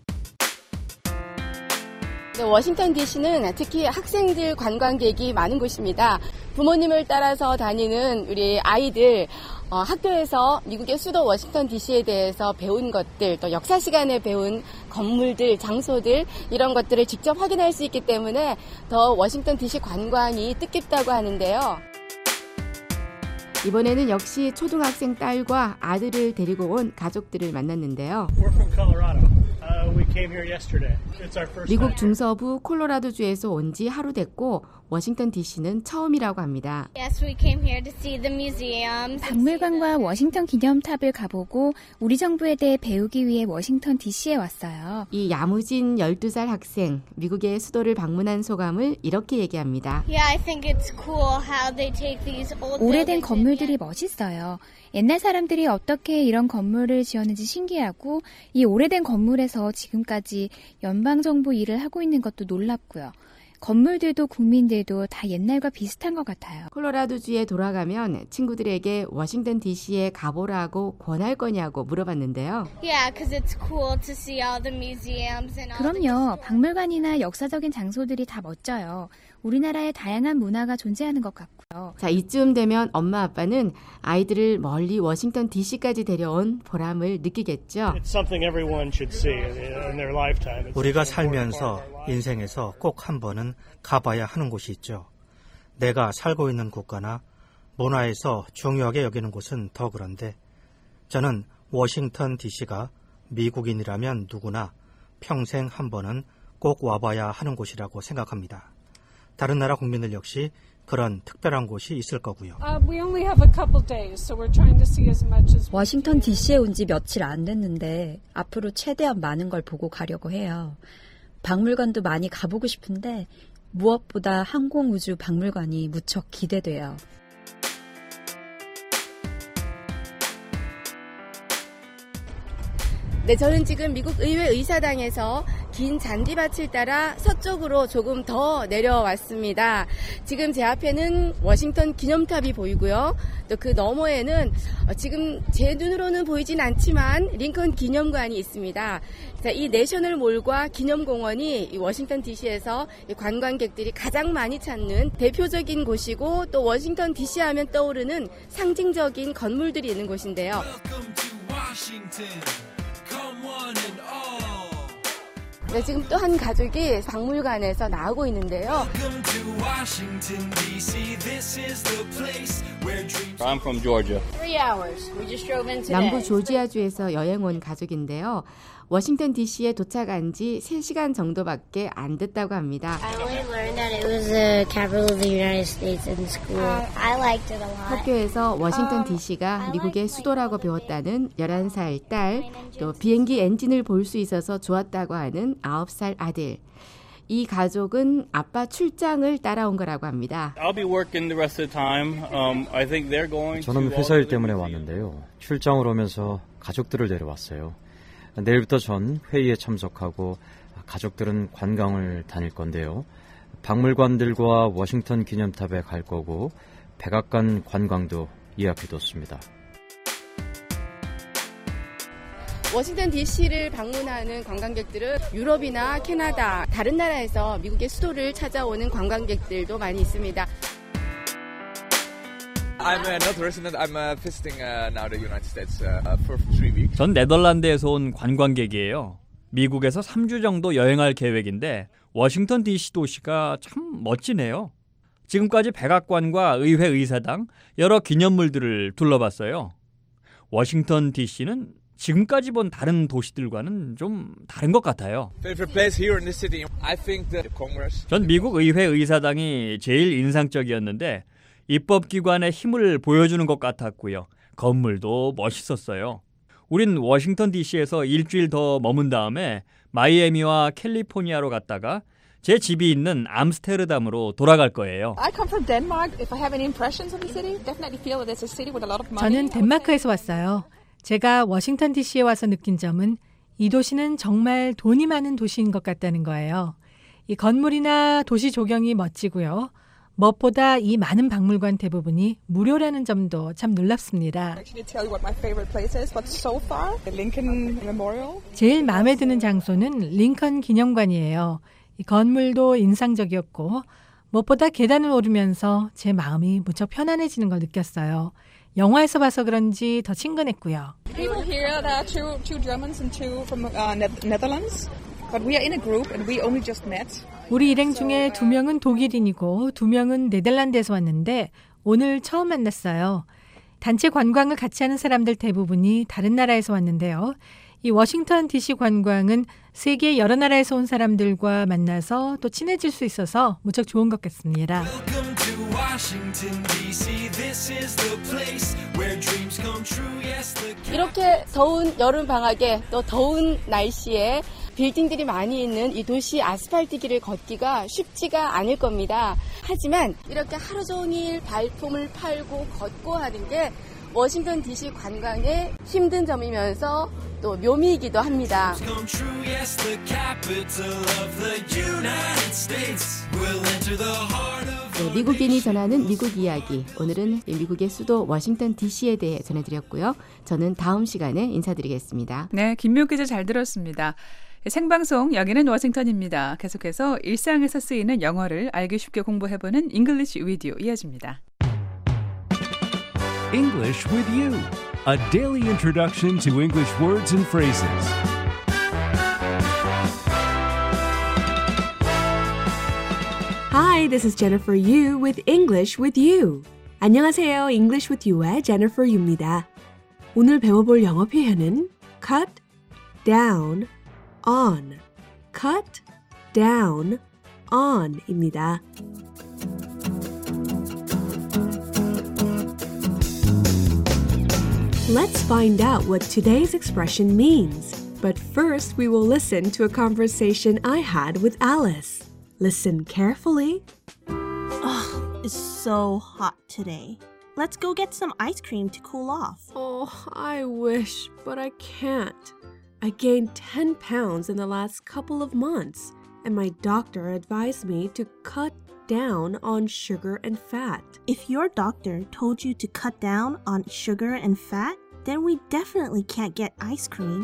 네, 워싱턴 디씨는 특히 학생들 관광객이 많은 곳입니다. 부모님을 따라서 다니는 우리 아이들 어, 학교에서 미국의 수도 워싱턴 디씨에 대해서 배운 것들, 또 역사 시간에 배운 건물들, 장소들 이런 것들을 직접 확인할 수 있기 때문에 더 워싱턴 디씨 관광이 뜻깊다고 하는데요. 이번에는 역시 초등학생 딸과 아들을 데리고 온 가족들을 만났는데요. We're from Colorado. Uh, we came here yesterday. It's our first 미국 time. 중서부 콜로라도주에서 온 지 하루 됐고 워싱턴 디씨는 처음이라고 합니다. Yes, we came here to see the museums. 박물관과 워싱턴 기념탑을 가보고 우리 정부에 대해 배우기 위해 워싱턴 디씨에 왔어요. 이 야무진 열두 살 학생, 미국의 수도를 방문한 소감을 이렇게 얘기합니다. Yeah, I think it's cool how they take these old 오래된 buildings 건물들이 멋있어요. 옛날 사람들이 어떻게 이런 건물을 지었는지 신기하고 이 오래된 건물에서 지금까지 연방정부 일을 하고 있는 것도 놀랍고요. 건물들도 국민들도 다 옛날과 비슷한 것 같아요. 콜로라도주에 돌아가면 친구들에게 워싱턴 디씨에 가보라고 권할 거냐고 물어봤는데요. Yeah, because it's cool to see all the museums and all the 그럼요. 박물관이나 역사적인 장소들이 다 멋져요. 우리나라에 다양한 문화가 존재하는 것 같고요. 자, 이쯤 되면 엄마 아빠는 아이들을 멀리 워싱턴 디씨까지 데려온 보람을 느끼겠죠. It's something everyone should see in their lifetime. 우리가 살면서 인생에서 꼭 한 번은 가봐야 하는 곳이 있죠. 내가 살고 있는 국가나 문화에서 중요하게 여기는 곳은 더 그런데 저는 워싱턴 디씨가 미국인이라면 누구나 평생 한 번은 꼭 와봐야 하는 곳이라고 생각합니다. 다른 나라 국민들 역시 그런 특별한 곳이 있을 거고요. 워싱턴 디씨에 온 지 며칠 안 됐는데 앞으로 최대한 많은 걸 보고 가려고 해요. 박물관도 많이 가보고 싶은데 무엇보다 항공우주 박물관이 무척 기대돼요. 네, 저는 지금 미국 의회 의사당에서 긴 잔디밭을 따라 서쪽으로 조금 더 내려왔습니다. 지금 제 앞에는 워싱턴 기념탑이 보이고요. 또 그 너머에는 지금 제 눈으로는 보이진 않지만 링컨 기념관이 있습니다. 자, 이 내셔널몰과 기념공원이 이 워싱턴 디씨에서 관광객들이 가장 많이 찾는 대표적인 곳이고 또 워싱턴 디씨 하면 떠오르는 상징적인 건물들이 있는 곳인데요. 네, 지금 또 한 가족이 박물관에서 나오고 있는데요. I'm from Georgia. Three hours. We just drove in today. 남부 조지아주에서 여행 온 가족인데요. 워싱턴 디씨에 도착한 지 세 시간 정도밖에 안 됐다고 합니다. I only learned that it was the capital of the United States in school. I liked it a lot. 학교에서 워싱턴 디씨가 미국의 수도라고 배웠다는 열한 살 딸, 또 비행기 엔진을 볼 수 있어서 좋았다고 하는 아홉 살 아들. 이 가족은 아빠 출장을 따라온 거라고 합니다. I'll be working the rest of the time. Um, I think they're going to. 저는 회사 일 때문에 왔는데요. 출장을 오면서 가족들을 데려왔어요. 내일부터 전 회의에 참석하고 가족들은 관광을 다닐 건데요. 박물관들과 워싱턴 기념탑에 갈 거고 백악관 관광도 예약해뒀습니다. 워싱턴 디씨를 방문하는 관광객들은 유럽이나 캐나다, 다른 나라에서 미국의 수도를 찾아오는 관광객들도 많이 있습니다. I'm not a resident. I'm uh, visiting uh, now the United States uh, for three weeks. 전 네덜란드에서 온 관광객이에요. 미국에서 삼 주 정도 여행할 계획인데 워싱턴 디씨 도시가 참 멋지네요. 지금까지 백악관과 의회 의사당, 여러 기념물들을 둘러봤어요. 워싱턴 디씨는 지금까지 본 다른 도시들과는 좀 다른 것 같아요. Favorite place here in this city? I think the Congress. 전 미국 의회 의사당이 제일 인상적이었는데 입법기관의 힘을 보여주는 것 같았고요. 건물도 멋있었어요. 우린 워싱턴 디씨에서 일주일 더 머문 다음에 마이애미와 캘리포니아로 갔다가 제 집이 있는 암스테르담으로 돌아갈 거예요. I come from Denmark. If I have any impressions of the city, definitely feel that it's a city with a lot of money. 저는 덴마크에서 왔어요. 제가 워싱턴 디씨에 와서 느낀 점은 이 도시는 정말 돈이 많은 도시인 것 같다는 거예요. 이 건물이나 도시 조경이 멋지고요. 무엇보다 이 많은 박물관 대부분이 무료라는 점도 참 놀랍습니다. 제일 마음에 드는 장소는 링컨 기념관이에요. 이 건물도 인상적이었고 무엇보다 계단을 오르면서 제 마음이 무척 편안해지는 걸 느꼈어요. 영화에서 봐서 그런지 더 친근했고요. People here that are two, two Germans and two from uh, Netherlands, but we are in a group and we only just met. 우리 일행 중에 두 명은 독일인이고 두 명은 네덜란드에서 왔는데 오늘 처음 만났어요. 단체 관광을 같이 하는 사람들 대부분이 다른 나라에서 왔는데요. 이 워싱턴 디씨 관광은 세계 여러 나라에서 온 사람들과 만나서 또 친해질 수 있어서 무척 좋은 것 같습니다. Welcome to Washington, D C. This is the place where dreams come true. Yes, the 이렇게 더운 여름 방학에 또 더운 날씨에 빌딩들이 많이 있는 이 도시 아스팔트 길을 걷기가 쉽지가 않을 겁니다. 하지만 이렇게 하루 종일 발품을 팔고 걷고 하는 게 워싱턴 디씨 관광의 힘든 점이면서 또 묘미이기도 합니다. come true. Yes, the capital of the United States will enter the heart of 네, 미국인이 전하는 미국 이야기. 오늘은 미국의 수도 워싱턴 디씨에 대해 전해드렸고요. 저는 다음 시간에 인사드리겠습니다. 네, 김미옥 기자 잘 들었습니다. 생방송 여기는 워싱턴입니다. 계속해서 일상에서 쓰이는 영어를 알기 쉽게 공부해보는 English with You 이어집니다. English with You, a daily introduction to English words and phrases. Hi, this is Jennifer Yu with English with You. 안녕하세요. English with You의 Jennifer Yu입니다. 오늘 배워볼 영어 표현은 cut down on, cut down on입니다. Let's find out what today's expression means. But first, we will listen to a conversation I had with Alice. Listen carefully. Ugh, it's so hot today. Let's go get some ice cream to cool off. Oh, I wish, but I can't. I gained ten pounds in the last couple of months, and my doctor advised me to cut down on sugar and fat. If your doctor told you to cut down on sugar and fat, then we definitely can't get ice cream.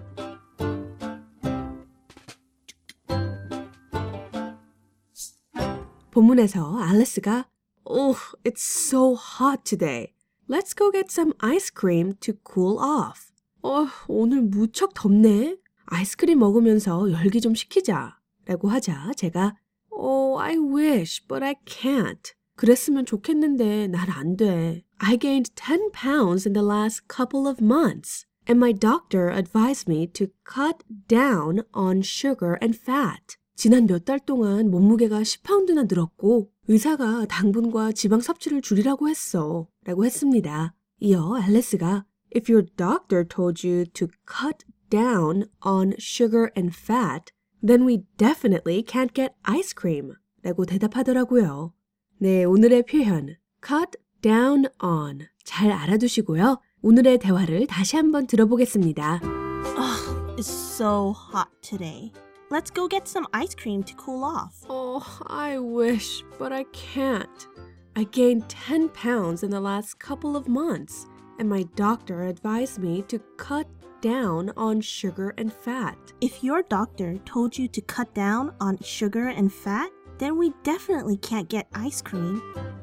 본문에서 알리스가 Oh, it's so hot today. Let's go get some ice cream to cool off. 어, 오늘 무척 덥네. 아이스크림 먹으면서 열기 좀 식히자. 라고 하자 제가 Oh, I wish, but I can't. 그랬으면 좋겠는데 난 안 돼. I gained ten pounds in the last couple of months, and my doctor advised me to cut down on sugar and fat. 지난 몇 달 동안 몸무게가 십 파운드나 늘었고 의사가 당분과 지방 섭취를 줄이라고 했어. 라고 했습니다. 이어 앨리스가 If your doctor told you to cut down on sugar and fat, then we definitely can't get ice cream. 라고 대답하더라고요. 네, 오늘의 표현 cut down on 잘 알아두시고요. 오늘의 대화를 다시 한번 들어보겠습니다. Ugh, it's so hot today. Let's go get some ice cream to cool off. Oh, I wish, but I can't. I gained ten pounds in the last couple of months, and my doctor advised me to cut down on sugar and fat. If your doctor told you to cut down on sugar and fat, then we definitely can't get ice cream.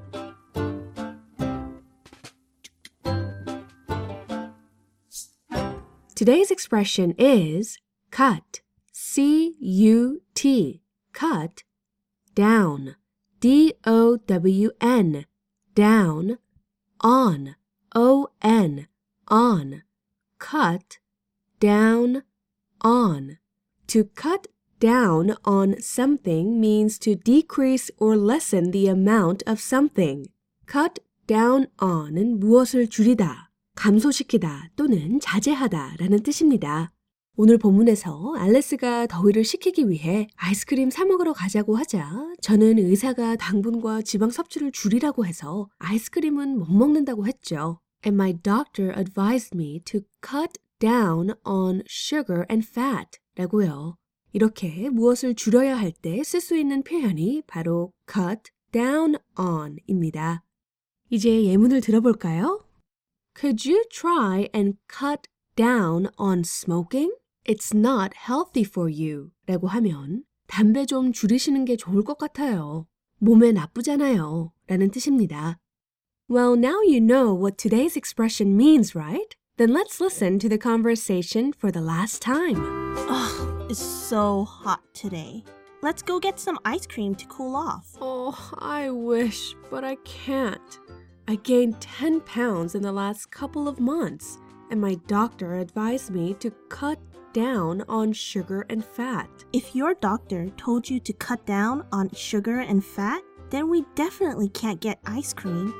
Today's expression is cut. C U T, cut, down, D O W N, down, on, O N, on, cut, down, on. To cut down on something means to decrease or lessen the amount of something. cut down on은 무엇을 줄이다, 감소시키다 또는 자제하다 라는 뜻입니다. 오늘 본문에서 앨리스가 더위를 식히기 위해 아이스크림 사 먹으러 가자고 하자 저는 의사가 당분과 지방 섭취를 줄이라고 해서 아이스크림은 못 먹는다고 했죠. And my doctor advised me to cut down on sugar and fat 라고요. 이렇게 무엇을 줄여야 할 때 쓸 수 있는 표현이 바로 cut down on 입니다. 이제 예문을 들어볼까요? Could you try and cut down on smoking? It's not healthy for you. 라고 하면 담배 좀 줄이시는 게 좋을 것 같아요. 몸에 나쁘잖아요. 라는 뜻입니다. Well, now you know what today's expression means, right? Then let's listen to the conversation for the last time. Ugh, it's so hot today. Let's go get some ice cream to cool off. Oh, I wish, but I can't. I gained ten pounds in the last couple of months, and my doctor advised me to cut down on sugar and fat. If your doctor told you to cut down on sugar and fat, then we definitely can't get ice cream.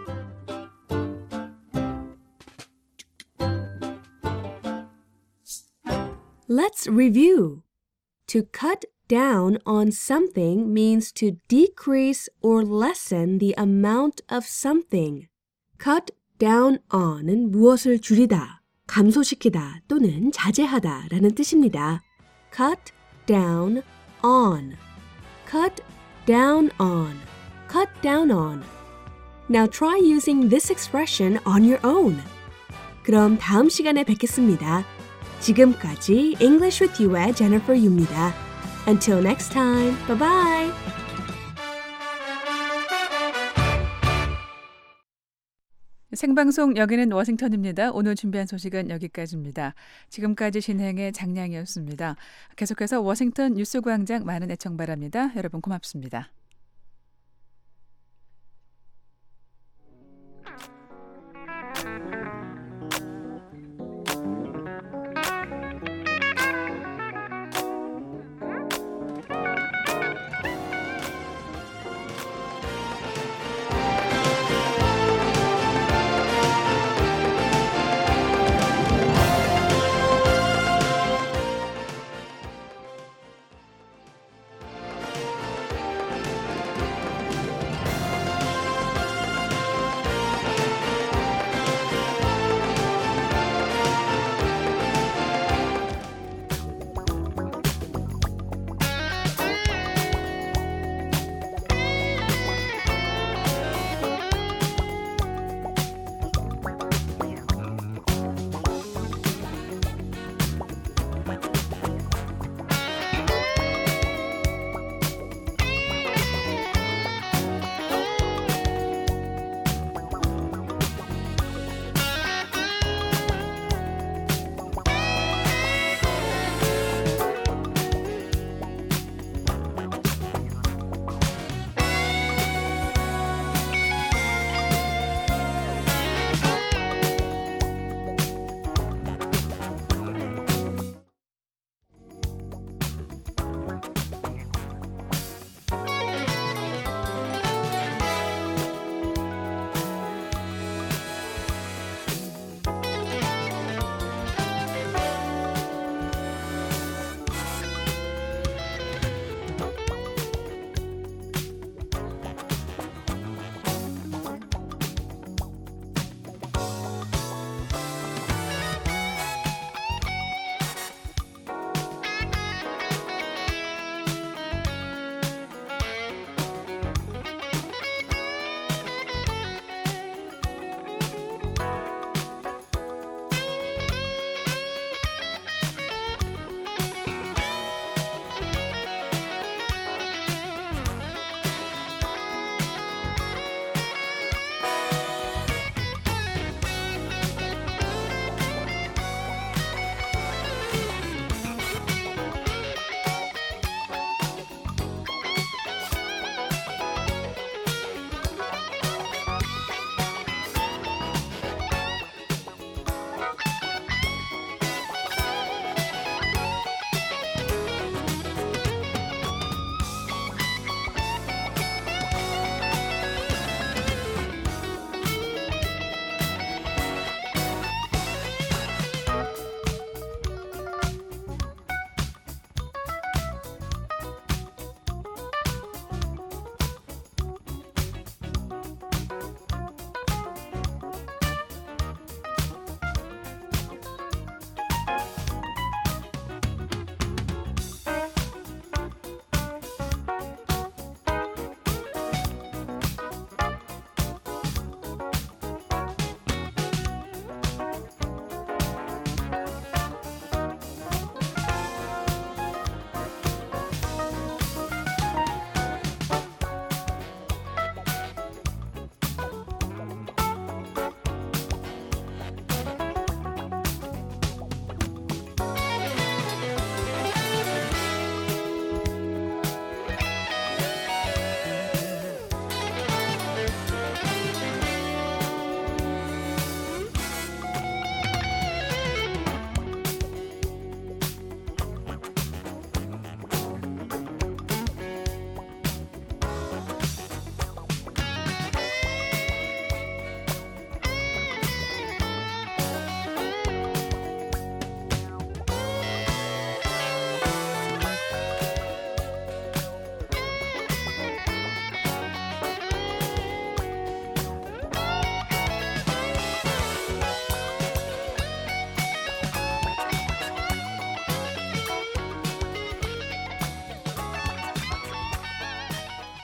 Let's review. To cut down on something means to decrease or lessen the amount of something. Cut down on은 무엇을 줄이다, 감소시키다 또는 자제하다 라는 뜻입니다. Cut down on. Cut down on. Cut down on. Now try using this expression on your own. 그럼 다음 시간에 뵙겠습니다. 지금까지 English with You의 Jennifer Yu입니다. Until next time, bye-bye! 생방송 여기는 워싱턴입니다. 오늘 준비한 소식은 여기까지입니다. 지금까지 진행의 장량이었습니다. 계속해서 워싱턴 뉴스광장 많은 애청 바랍니다. 여러분 고맙습니다.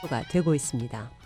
되고 있습니다.